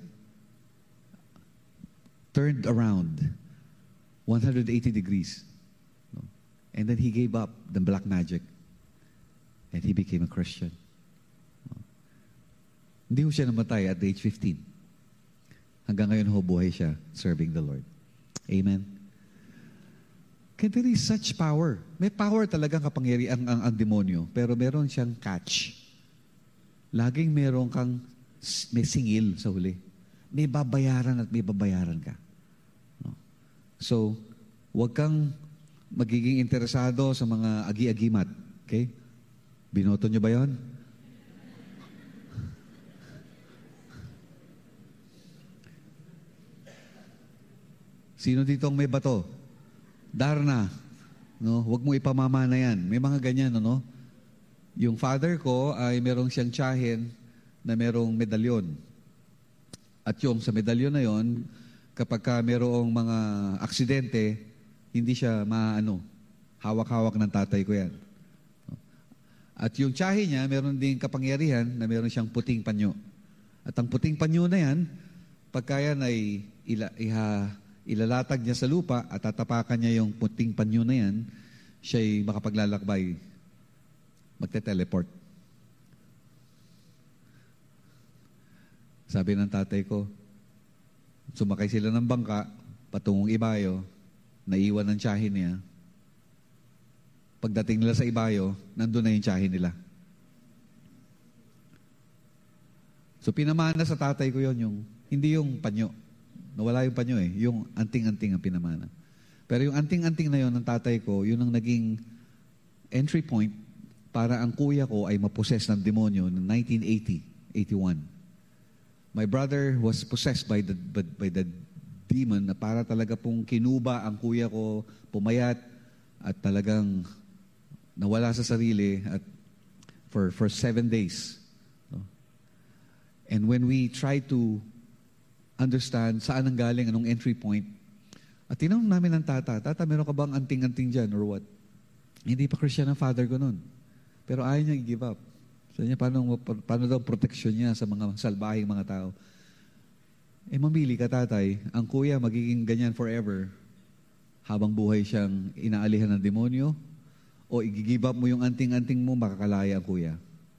turned around 180 degrees. And then he gave up the black magic, and he became a Christian. Hindi ho siya namatay at age 15. Hanggang ngayon ho, buhay siya serving the Lord. Amen? Kaya there is such power. May power talagang kapangyarihan ang demonyo, pero meron siyang catch. Laging meron kang may singil sa huli. May babayaran at may babayaran ka. No? So, huwag kang magiging interesado sa mga agi-agimat. Okay? Binoto nyo ba yon? Sino dito ang may bato? Darna. No? Huwag mo ipamamana yan. May mga ganyan, no? Yung father ko ay merong siyang tiyahin na merong medalyon. At yung sa medalyon na yon, kapag ka merong mga aksidente, hindi siya hawak-hawak ng tatay ko yan. At yung tiyahin niya, meron ding kapangyarihan na meron siyang puting panyo. At ang puting panyo na yan, pagka yan ay ilalatag niya sa lupa at tatapakan niya yung puting panyo na yan, siya'y makapaglalakbay, magte-teleport. Sabi ng tatay ko, sumakay sila ng bangka, patungong Ibayo, naiwan ng tiyahin niya. Pagdating nila sa ibayo, nandun na yung tiyahin nila. So pinamana sa tatay ko yon, hindi yung panyo. Nawala yung panyo yung anting-anting ang pinamana. Pero yung anting-anting na yon ng tatay ko, yun ang naging entry point para ang kuya ko ay mapossess ng demonyo noong 1981. My brother was possessed by the demon na para talaga pong kinuba ang kuya ko, pumayat at talagang nawala sa sarili at for 7 days. No? And when we try to understand saan ang galing, anong entry point, at tinanong namin ng tata, meron ka bang anting-anting dyan or what? Hindi pa Christian ang father ko noon. Pero ayaw niya i-give up. Sabi niya, paano daw protection niya sa mga salbahing mga tao? Mamili ka, tatay. Ang kuya magiging ganyan forever habang buhay siyang inaalihan ng demonyo o i-give up mo yung anting-anting mo, makakalaya ang kuya.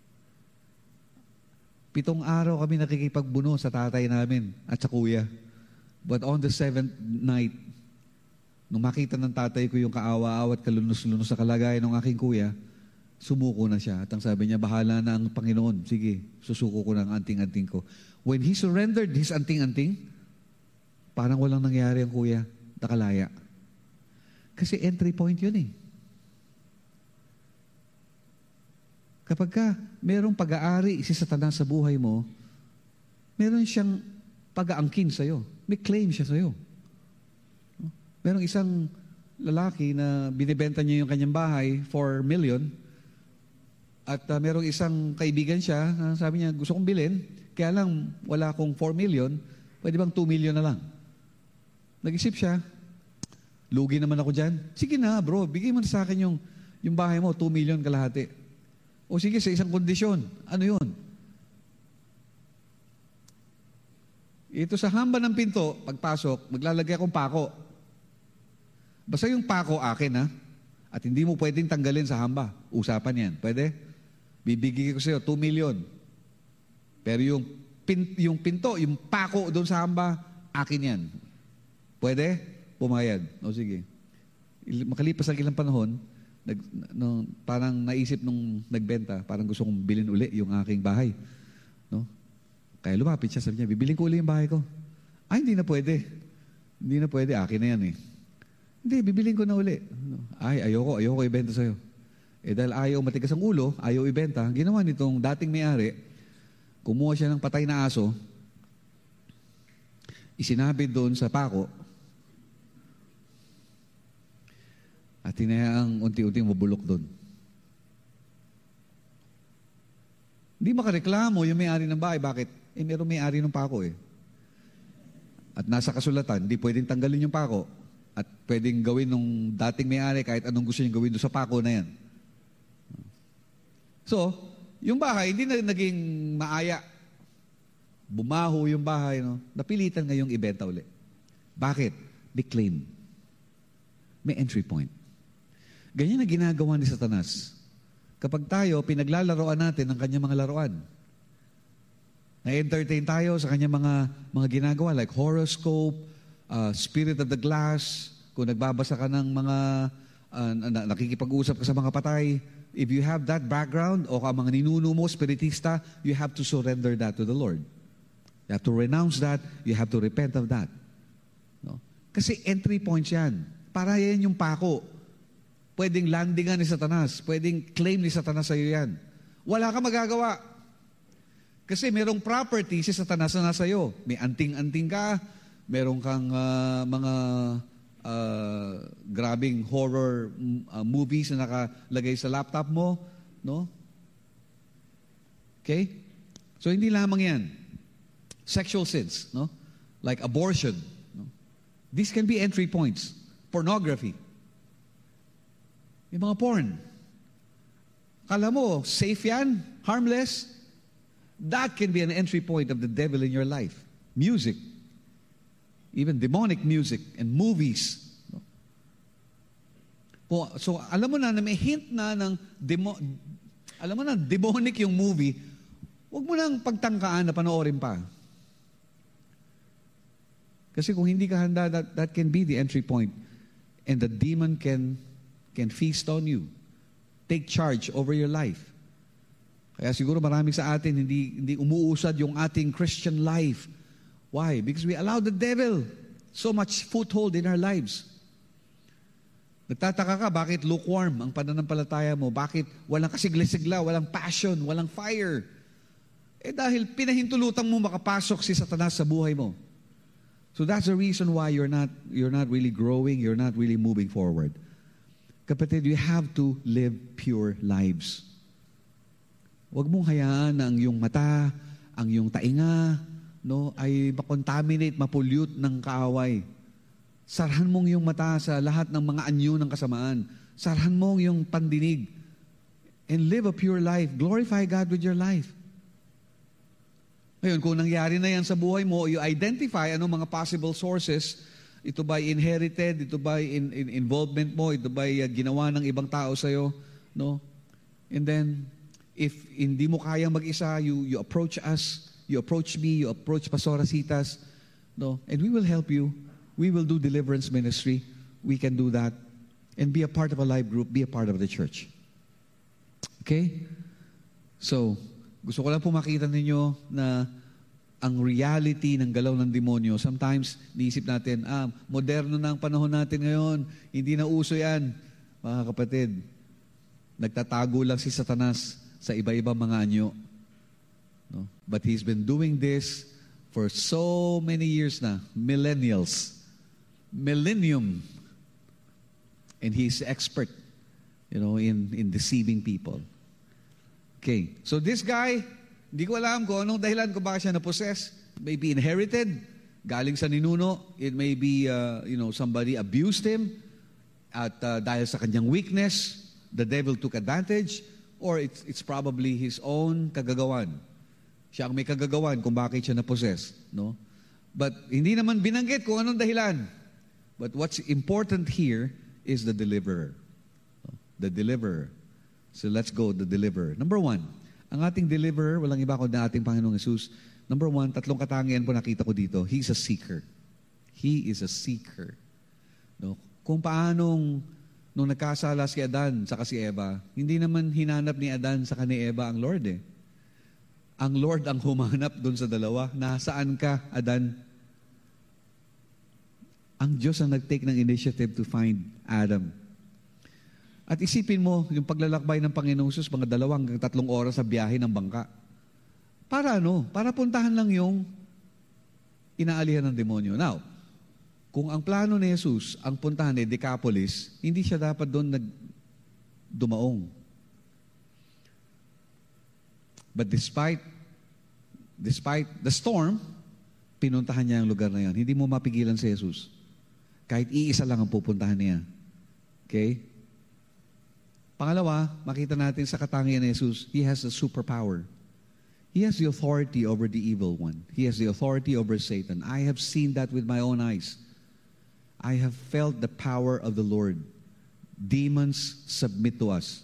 7 araw kami nakikipagbuno sa tatay namin at sa kuya. But on the 7th night, nung makita ng tatay ko yung kaawa-awa at kalunos-lunos sa kalagayan ng aking kuya, sumuko na siya. At ang sabi niya, bahala na ang Panginoon. Sige, susuko ko ng anting-anting ko. When he surrendered his anting-anting, parang walang nangyari ang kuya. Nakalaya. Kasi entry point yun Kapag ka merong pag-aari si Satanas sa buhay mo, meron siyang pag-aangkin sa'yo. May claim siya sa'yo. Merong isang lalaki na binibenta niya yung kanyang bahay for $1 million at merong isang kaibigan siya, sabi niya, gusto kong bilhin, kaya lang wala akong 4 million, pwede bang 2 million na lang? Nag-isip siya, lugi naman ako dyan. Sige na bro, bigay mo na sa akin yung bahay mo, 2 million kalahati. O sige, sa isang kondisyon. Ano yun? Ito sa hamba ng pinto, pagpasok, maglalagay akong pako. Basta yung pako akin at hindi mo pwedeng tanggalin sa hamba. Usapan yan. Pwede? Bibigay ko sa iyo 2 million. Pero yung pinto, yung pako doon sa hamba, akin yan. Pwede? Pumayag. O sige. Makalipas ang ilang panahon, parang naisip nung nagbenta, parang gusto kong bilhin uli yung aking bahay. No? Kaya lumapit siya, sabi niya, bibilin ko uli yung bahay ko. Ay, hindi na pwede. Hindi na pwede, akin na yan Hindi, bibilin ko na uli. Ay, ayoko ibenta sa'yo. Dahil ayaw matigas ang ulo, ayaw ibenta, ginawa nitong dating may-ari, kumuha siya ng patay na aso, isinabit doon sa pako, at hinayaang unti-unting mabulok doon. Hindi makareklamo yung may-ari ng bahay. Bakit? Meron may-ari ng pako At nasa kasulatan, hindi pwedeng tanggalin yung pako. At pwedeng gawin ng dating may-ari kahit anong gusto niyang gawin doon sa pako na yan. So, yung bahay, hindi na naging maaya. Bumaho yung bahay, napilitan ngayong ibenta uli. Bakit? May claim. May entry point. Ganyan na ginagawa ni Satanas. Kapag tayo, pinaglalaroan natin ang kanyang mga laruan. Na-entertain tayo sa kanyang mga ginagawa like horoscope, spirit of the glass, kung nagbabasa ka ng mga, nakikipag-usap ka sa mga patay, if you have that background o mga ninuno mo, spiritista, you have to surrender that to the Lord. You have to renounce that. You have to repent of that. No? Kasi entry points yan. Para yan yung pako. Pwedeng landingan ni Satanas. Pwedeng claim ni Satanas sa'yo yan. Wala ka magagawa. Kasi merong property si Satanas na nasa iyo. May anting-anting ka. Meron kang mga grabing horror movies na nakalagay sa laptop mo. No? Okay? So, hindi lamang yan. Sexual sins. No? Like abortion. No? These can be entry points. Pornography. Yung mga porn. Kala mo, safe yan? Harmless? That can be an entry point of the devil in your life. Music. Even demonic music and movies. So, alam mo na may hint na ng alam mo na, demonic yung movie, huwag mo nang pagtangkaan na panoorin pa. Kasi kung hindi ka handa, that can be the entry point. And the demon can feast on you. take charge over your life. Kaya siguro marami sa atin hindi umuusad yung ating Christian life. Why? Because we allow the devil so much foothold in our lives. Nagtataka ka, bakit lukewarm ang pananampalataya mo? Bakit walang kasigla-sigla, walang passion, walang fire? Dahil pinahintulutan mo makapasok si Satanas sa buhay mo. So that's the reason why you're not really growing, you're not really moving forward. Kapatid, you have to live pure lives. Huwag mong hayaan na ang iyong mata, ang iyong tainga, ay makontaminate, mapollute ng kaaway. Sarhan mong iyong mata sa lahat ng mga anyo ng kasamaan. Sarhan mong iyong pandinig. And live a pure life. Glorify God with your life. Ngayon, kung nangyari na yan sa buhay mo, you identify anong mga possible sources. Ito ba inherited? Ito ba involvement mo? Ito ba ginawa ng ibang tao sa'yo? No? And then, if hindi mo kayang mag-isa, you approach us, you approach me, you approach Pastor Citas, no? And we will help you. We will do deliverance ministry. We can do that. And be a part of a life group, be a part of the church. Okay? So, gusto ko lang po makita ninyo na ang reality ng galaw ng demonyo, sometimes niisip natin, moderno na ang panahon natin ngayon, hindi na uso yan. Mga kapatid, nagtatago lang si Satanas sa iba-ibang mga anyo. No? But he's been doing this for so many years na, millennium. And he's expert, in deceiving people. Okay, so this guy, hindi ko alam kung anong dahilan kung bakit siya na-possess. Maybe inherited, galing sa ninuno. It may be, somebody abused him at dahil sa kanyang weakness, the devil took advantage, or it's probably his own kagagawan. Siya ang may kagagawan kung bakit siya na-possess. No? But hindi naman binanggit kung anong dahilan. But what's important here is the deliverer. The deliverer. So let's go, the deliverer. Number 1, ang ating deliverer, walang iba kundi ating Panginoong Jesus. Number 1, 3 katangian po nakita ko dito. He's a seeker. He is a seeker. No? Kung paanong nung nagkasala si Adan saka si Eva, hindi naman hinanap ni Adan saka ni Eva ang Lord eh. Ang Lord ang humanap doon sa dalawa. Nasaan ka, Adan? Ang Diyos ang nag-take ng initiative to find Adam. At isipin mo, yung paglalakbay ng Panginoong Jesus, mga 2 hanggang 3 oras sa biyahe ng bangka. Para ano? Para puntahan lang yung inaalihan ng demonyo. Now, kung ang plano ni Jesus, ang puntahan ni Decapolis, hindi siya dapat doon dumaong. But despite the storm, pinuntahan niya ang lugar na yan. Hindi mo mapigilan si Jesus. Kahit iisa lang ang pupuntahan niya. Okay? Pangalawa, makita natin sa katangian ni Jesus, He has a superpower. He has the authority over the evil one. He has the authority over Satan. I have seen that with my own eyes. I have felt the power of the Lord. Demons submit to us.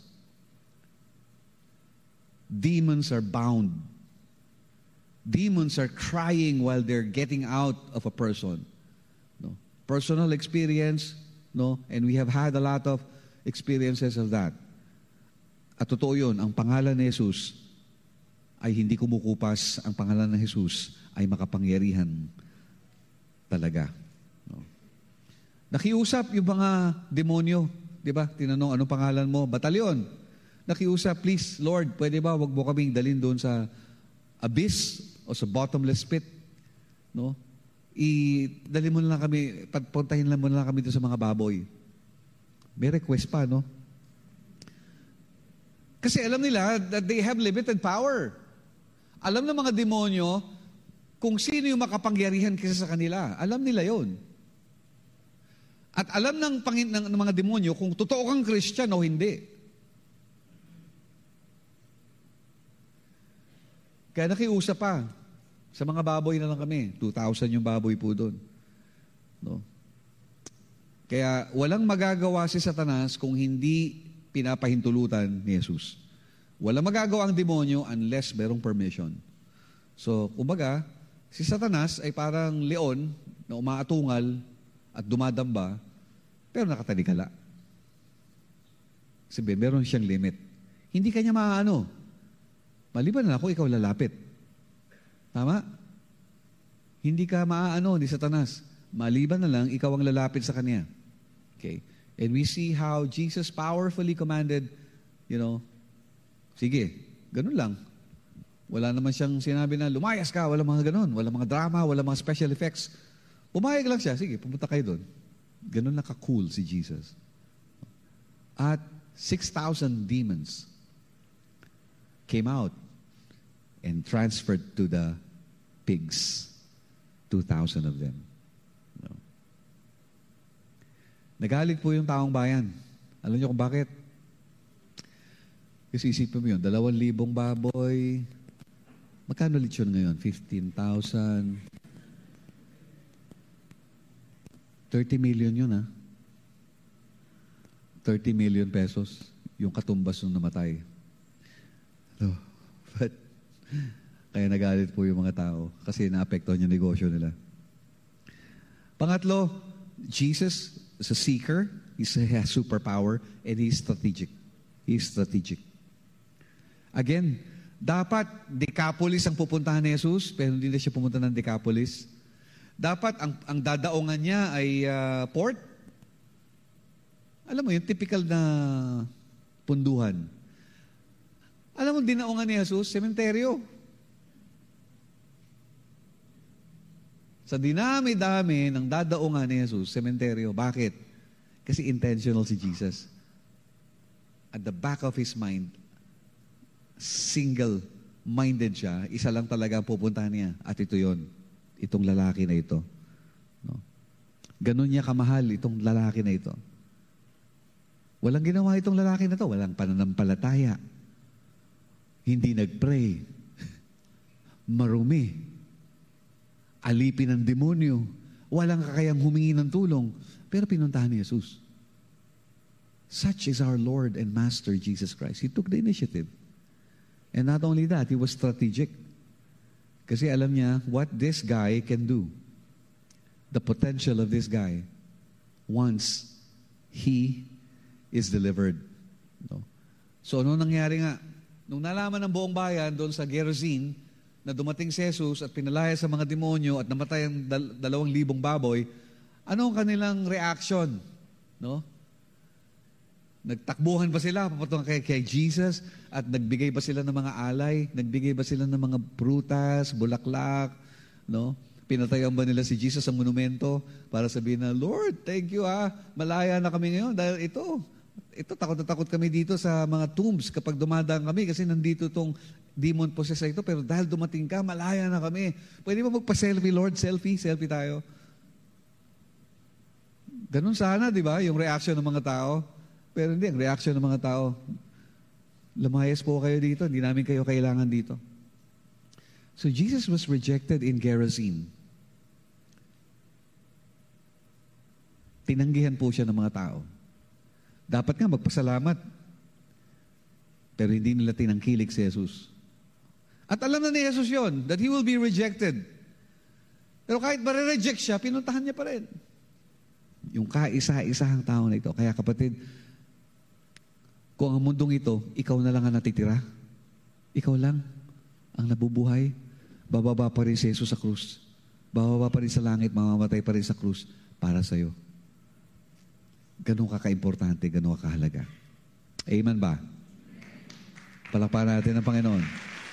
Demons are bound. Demons are crying while they're getting out of a person. No? Personal experience, no? And we have had a lot of experiences of that. At totoo yun, ang pangalan ni Jesus ay hindi kumukupas. Ang pangalan ng Jesus ay makapangyarihan talaga. No? Nakiusap yung mga demonyo, di ba? Tinanong, anong pangalan mo? Batalyon. Nakiusap, please, Lord, pwede ba wag mo kaming dalhin doon sa abyss o sa bottomless pit? No? Dali mo na lang kami, pagpuntahin lang mo na lang kami doon sa mga baboy. May request pa, no? Kasi alam nila that they have limited power. Alam ng mga demonyo kung sino yung makapangyarihan kaysa sa kanila. Alam nila yon. At alam ng mga demonyo kung totoo kang Christian o hindi. Kaya nakiusap pa. Sa mga baboy na lang kami. 2,000 yung baboy po doon. No? Kaya walang magagawa si Satanas kung hindi pinapahintulutan ni Jesus. Walang magagawa ang demonyo unless merong permission. So, kumbaga, si Satanas ay parang leon na umaatungal at dumadamba, pero nakatalikala. Sabi, meron siyang limit. Hindi kanya maaano. Maliban na ako, ikaw lalapit. Tama? Hindi ka maaano ni Satanas. Maliban na lang, ikaw ang lalapit sa kanya. Okay? And we see how Jesus powerfully commanded, sige, ganun lang. Wala naman siyang sinabi na, lumayas ka, wala mga ganun. Wala mga drama, wala mga special effects. Pumayag lang siya, sige, pumunta kayo doon. Ganun na ka-cool si Jesus. At 6,000 demons came out and transferred to the pigs. 2,000 of them. Nagalit po yung taong bayan. Alam niyo kung bakit? Kasi isipin mo yun, 2,000 baboy. Magkano lechon ngayon? 15,000. 30 million yun, ha? 30 million pesos yung katumbas nung namatay. No. But, kaya nagalit po yung mga tao kasi naapektuhan yung negosyo nila. Pangatlo, Jesus is a seeker. He has superpower and he's strategic. He's strategic. Again, dapat Decapolis ang pupuntahan ni Jesus, pero hindi na siya pumunta ng Decapolis. Dapat ang dadaongan niya ay port. Alam mo, yung typical na punduhan. Alam mo, dinaongan ni Jesus, sementeryo. Sa dinami-dami ng dadaongan ni Jesus, sementeryo. Bakit? Kasi intentional si Jesus. At the back of his mind, single-minded siya. Isa lang talaga ang pupuntahan niya. At ito yon, itong lalaki na ito. No? Ganon niya kamahal itong lalaki na ito. Walang ginawa itong lalaki na ito. Walang pananampalataya. Hindi nag-pray. Marumi. Alipin ng demonyo. Walang kakayang humingi ng tulong. Pero pinuntahan ni Jesus. Such is our Lord and Master Jesus Christ. He took the initiative. And not only that, he was strategic. Kasi alam niya what this guy can do. The potential of this guy once he is delivered. No? So, ano nangyari nga? Nung nalaman ng buong bayan doon sa Gerasene na dumating si Jesus at pinalaya sa mga demonyo at namatay ang 2,000 baboy, ano ang kanilang reaction? No? Nagtakbuhan ba sila papatungan kay Jesus at nagbigay ba sila ng mga alay? Nagbigay ba sila ng mga prutas, bulaklak? No? Pinatayan ba nila si Jesus sa monumento para sabihin na, Lord, thank you malaya na kami ngayon dahil ito takot na takot kami dito sa mga tombs kapag dumadaan kami kasi nandito itong demon possessed ito, pero dahil dumating ka, malaya na kami. Pwede ba magpa-selfie, Lord? Selfie tayo. Ganun sana, di ba? Yung reaction ng mga tao. Pero hindi, ang reaction ng mga tao, lumayas po kayo dito, hindi namin kayo kailangan dito. So Jesus was rejected in Gerasene. Tinanggihan po siya ng mga tao. Dapat nga magpasalamat. Pero hindi nila tinangkilik si Jesus. At alam na ni Jesus yon, that he will be rejected. Pero kahit ma-reject siya, pinuntahan niya pa rin. Yung kaisa-isahang tao na ito. Kaya kapatid, kung ang mundong ito, ikaw na lang ang natitira. Ikaw lang ang nabubuhay. Bababa pa rin si Jesus sa krus. Bababa pa rin sa langit, mamamatay pa rin sa krus para sa'yo. Ganun ka ka-importante, ganun ka kahalaga. Amen ba? Palakpakan natin ang Panginoon.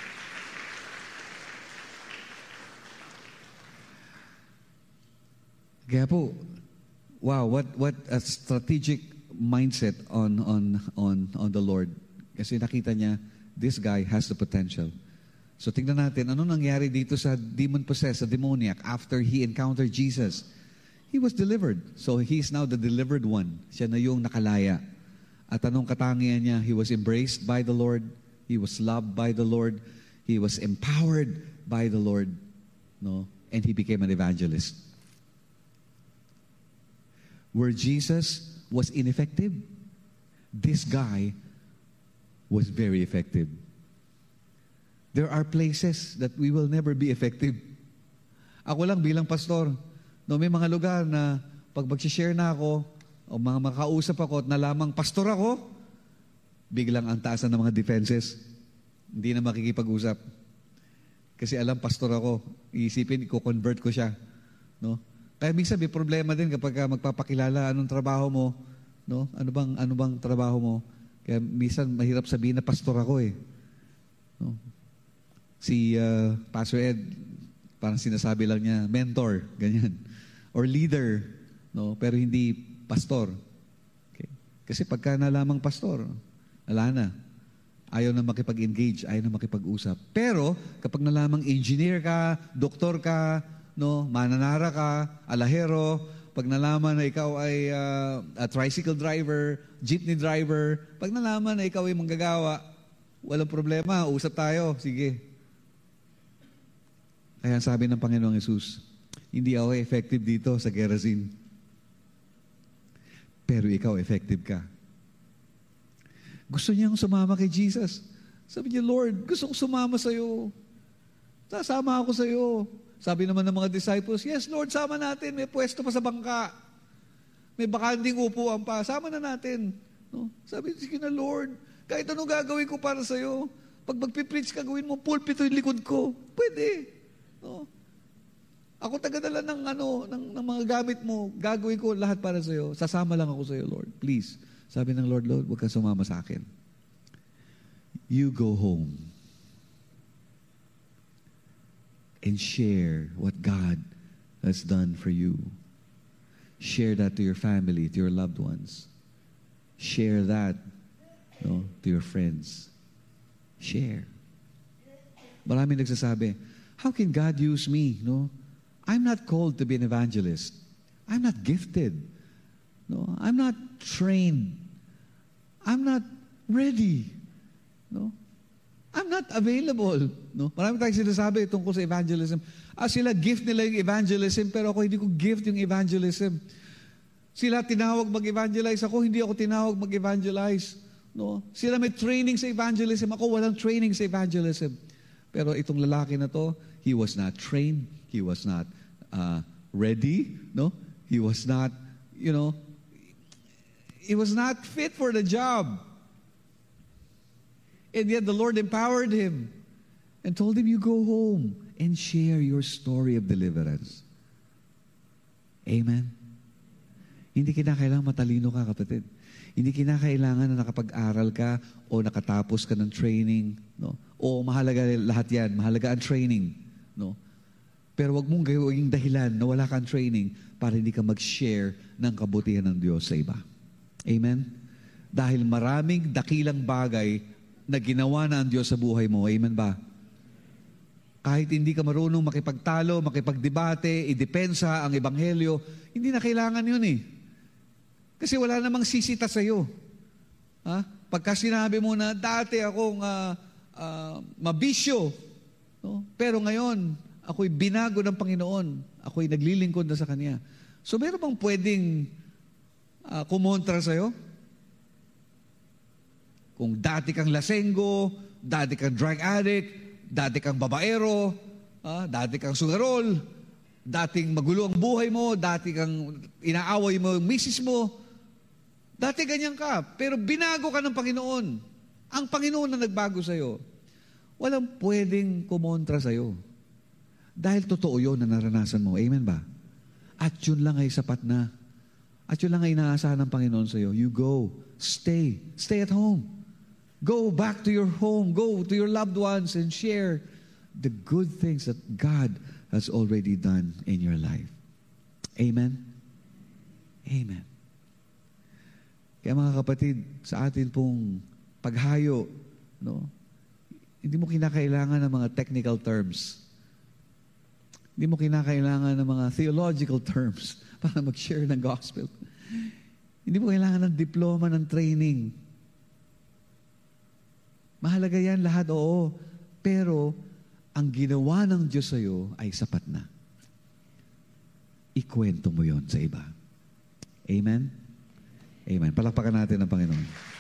Kaya po, wow, what a strategic mindset on the Lord. Kasi nakita niya, this guy has the potential. So tingnan natin, ano nangyari dito sa demon-possessed, sa demoniac, after he encountered Jesus? He was delivered. So he is now the delivered one. Siya na yung nakalaya. At anong katangian niya? He was embraced by the Lord. He was loved by the Lord. He was empowered by the Lord. No? And he became an evangelist. Where Jesus was ineffective, this guy was very effective. There are places that we will never be effective. Ako lang bilang pastor, no, may mga lugar na pag mag-share na ako o mga makausap ako at nalamang pastor ako, biglang ang taasan ng mga defenses, hindi na makikipag-usap. Kasi alam, pastor ako, iisipin, i-convert ko siya. No? Kaya minsan may problema din kapag magpapakilala, anong trabaho mo, no? Ano bang trabaho mo? Kaya minsan mahirap sabihin na pastor ako eh. No? Si Pastor Ed, parang sinasabi lang niya, mentor, ganyan. Or leader, no? Pero hindi pastor. Okay? Kasi pagka nalamang pastor, wala na. Ayaw na makipag-engage, ayaw na makipag-usap. Pero kapag nalamang engineer ka, doktor ka, no, mananara ka, alahero, pag nalaman na ikaw ay a tricycle driver, jeepney driver, pag nalaman na ikaw ay manggagawa, walang problema, usap tayo, sige. Kaya sabi ng Panginoong Yesus, hindi ako effective dito sa Gerazim. Pero ikaw effective ka. Gusto niyang sumama kay Jesus. Sabi niya, Lord, gusto kong sumama sa iyo. Sasama ako sa iyo. Sabi naman ng mga disciples, yes, Lord, sama natin. May pwesto pa sa bangka. May bakanting upuan pa. Sama na natin. No? Sabi, sige na, Lord. Kahit anong gagawin ko para sa iyo. Pag magpipreach ka, gawin mo pulpito yung likod ko. Pwede. No? Ako tagadala ng mga gamit mo. Gagawin ko lahat para sa iyo. Sasama lang ako sa iyo, Lord. Please. Sabi ng Lord, huwag kang sumama sa akin. You go home and share what God has done for you. Share that to your family, to your loved ones. Share that, no, to your friends. Share. Marami nagsasabi, how can God use me? No? I'm not called to be an evangelist. I'm not gifted. No, I'm not trained. I'm not ready. No? I'm not available. No? Marami tayong sinasabi tungkol sa evangelism. Sila gift nila yung evangelism, pero ako hindi ko gift yung evangelism. Sila tinawag mag-evangelize, ako hindi ako tinawag mag-evangelize. No? Sila may training sa evangelism, ako walang training sa evangelism. Pero itong lalaki na to, he was not trained, he was not ready, no? He was not, he was not fit for the job. And yet the Lord empowered him and told him, you go home and share your story of deliverance. Amen? Hindi kinakailangan matalino ka, kapatid. Hindi kinakailangan na nakapag-aral ka o nakatapos ka ng training. No? O mahalaga lahat yan. Mahalaga ang training. No? Pero wag mong gawing dahilan na wala kang training para hindi ka mag-share ng kabutihan ng Diyos sa iba. Amen? Dahil maraming dakilang bagay na ginawa na ang Diyos sa buhay mo. Amen ba? Kahit hindi ka marunong makipagtalo, makipagdebate, idepensa ang ebanghelyo, hindi na kailangan yun eh. Kasi wala namang sisita sa'yo. Ha? Pagka sinabi mo na dati akong mabisyo, no? Pero ngayon, ako'y binago ng Panginoon. Ako'y naglilingkod na sa Kanya. So meron bang pwedeng kumontra sa'yo? Kung dati kang lasenggo, dati kang drug addict, dati kang babaero, dati kang sugarol, dating magulo ang buhay mo, dati kang inaaway mo yung misis mo, dati ganyan ka, pero binago ka ng Panginoon. Ang Panginoon na nagbago sa'yo. Walang pwedeng kumontra sa'yo. Dahil totoo yun na naranasan mo. Amen ba? At yun lang ay sapat na. At yun lang ay inaasahan ng Panginoon sa'yo. You go. Stay. Stay at home. Go back to your home. Go to your loved ones and share the good things that God has already done in your life. Amen? Amen. Kaya mga kapatid, sa atin pong paghayo, no, hindi mo kinakailangan ng mga technical terms. Hindi mo kinakailangan ng mga theological terms para mag-share ng gospel. Hindi mo kailangan ng diploma, ng training. Mahalaga yan lahat, oo. Pero, ang ginawa ng Diyos sa'yo ay sapat na. Ikwento mo yon sa iba. Amen? Amen. Palakpakan natin ang Panginoon.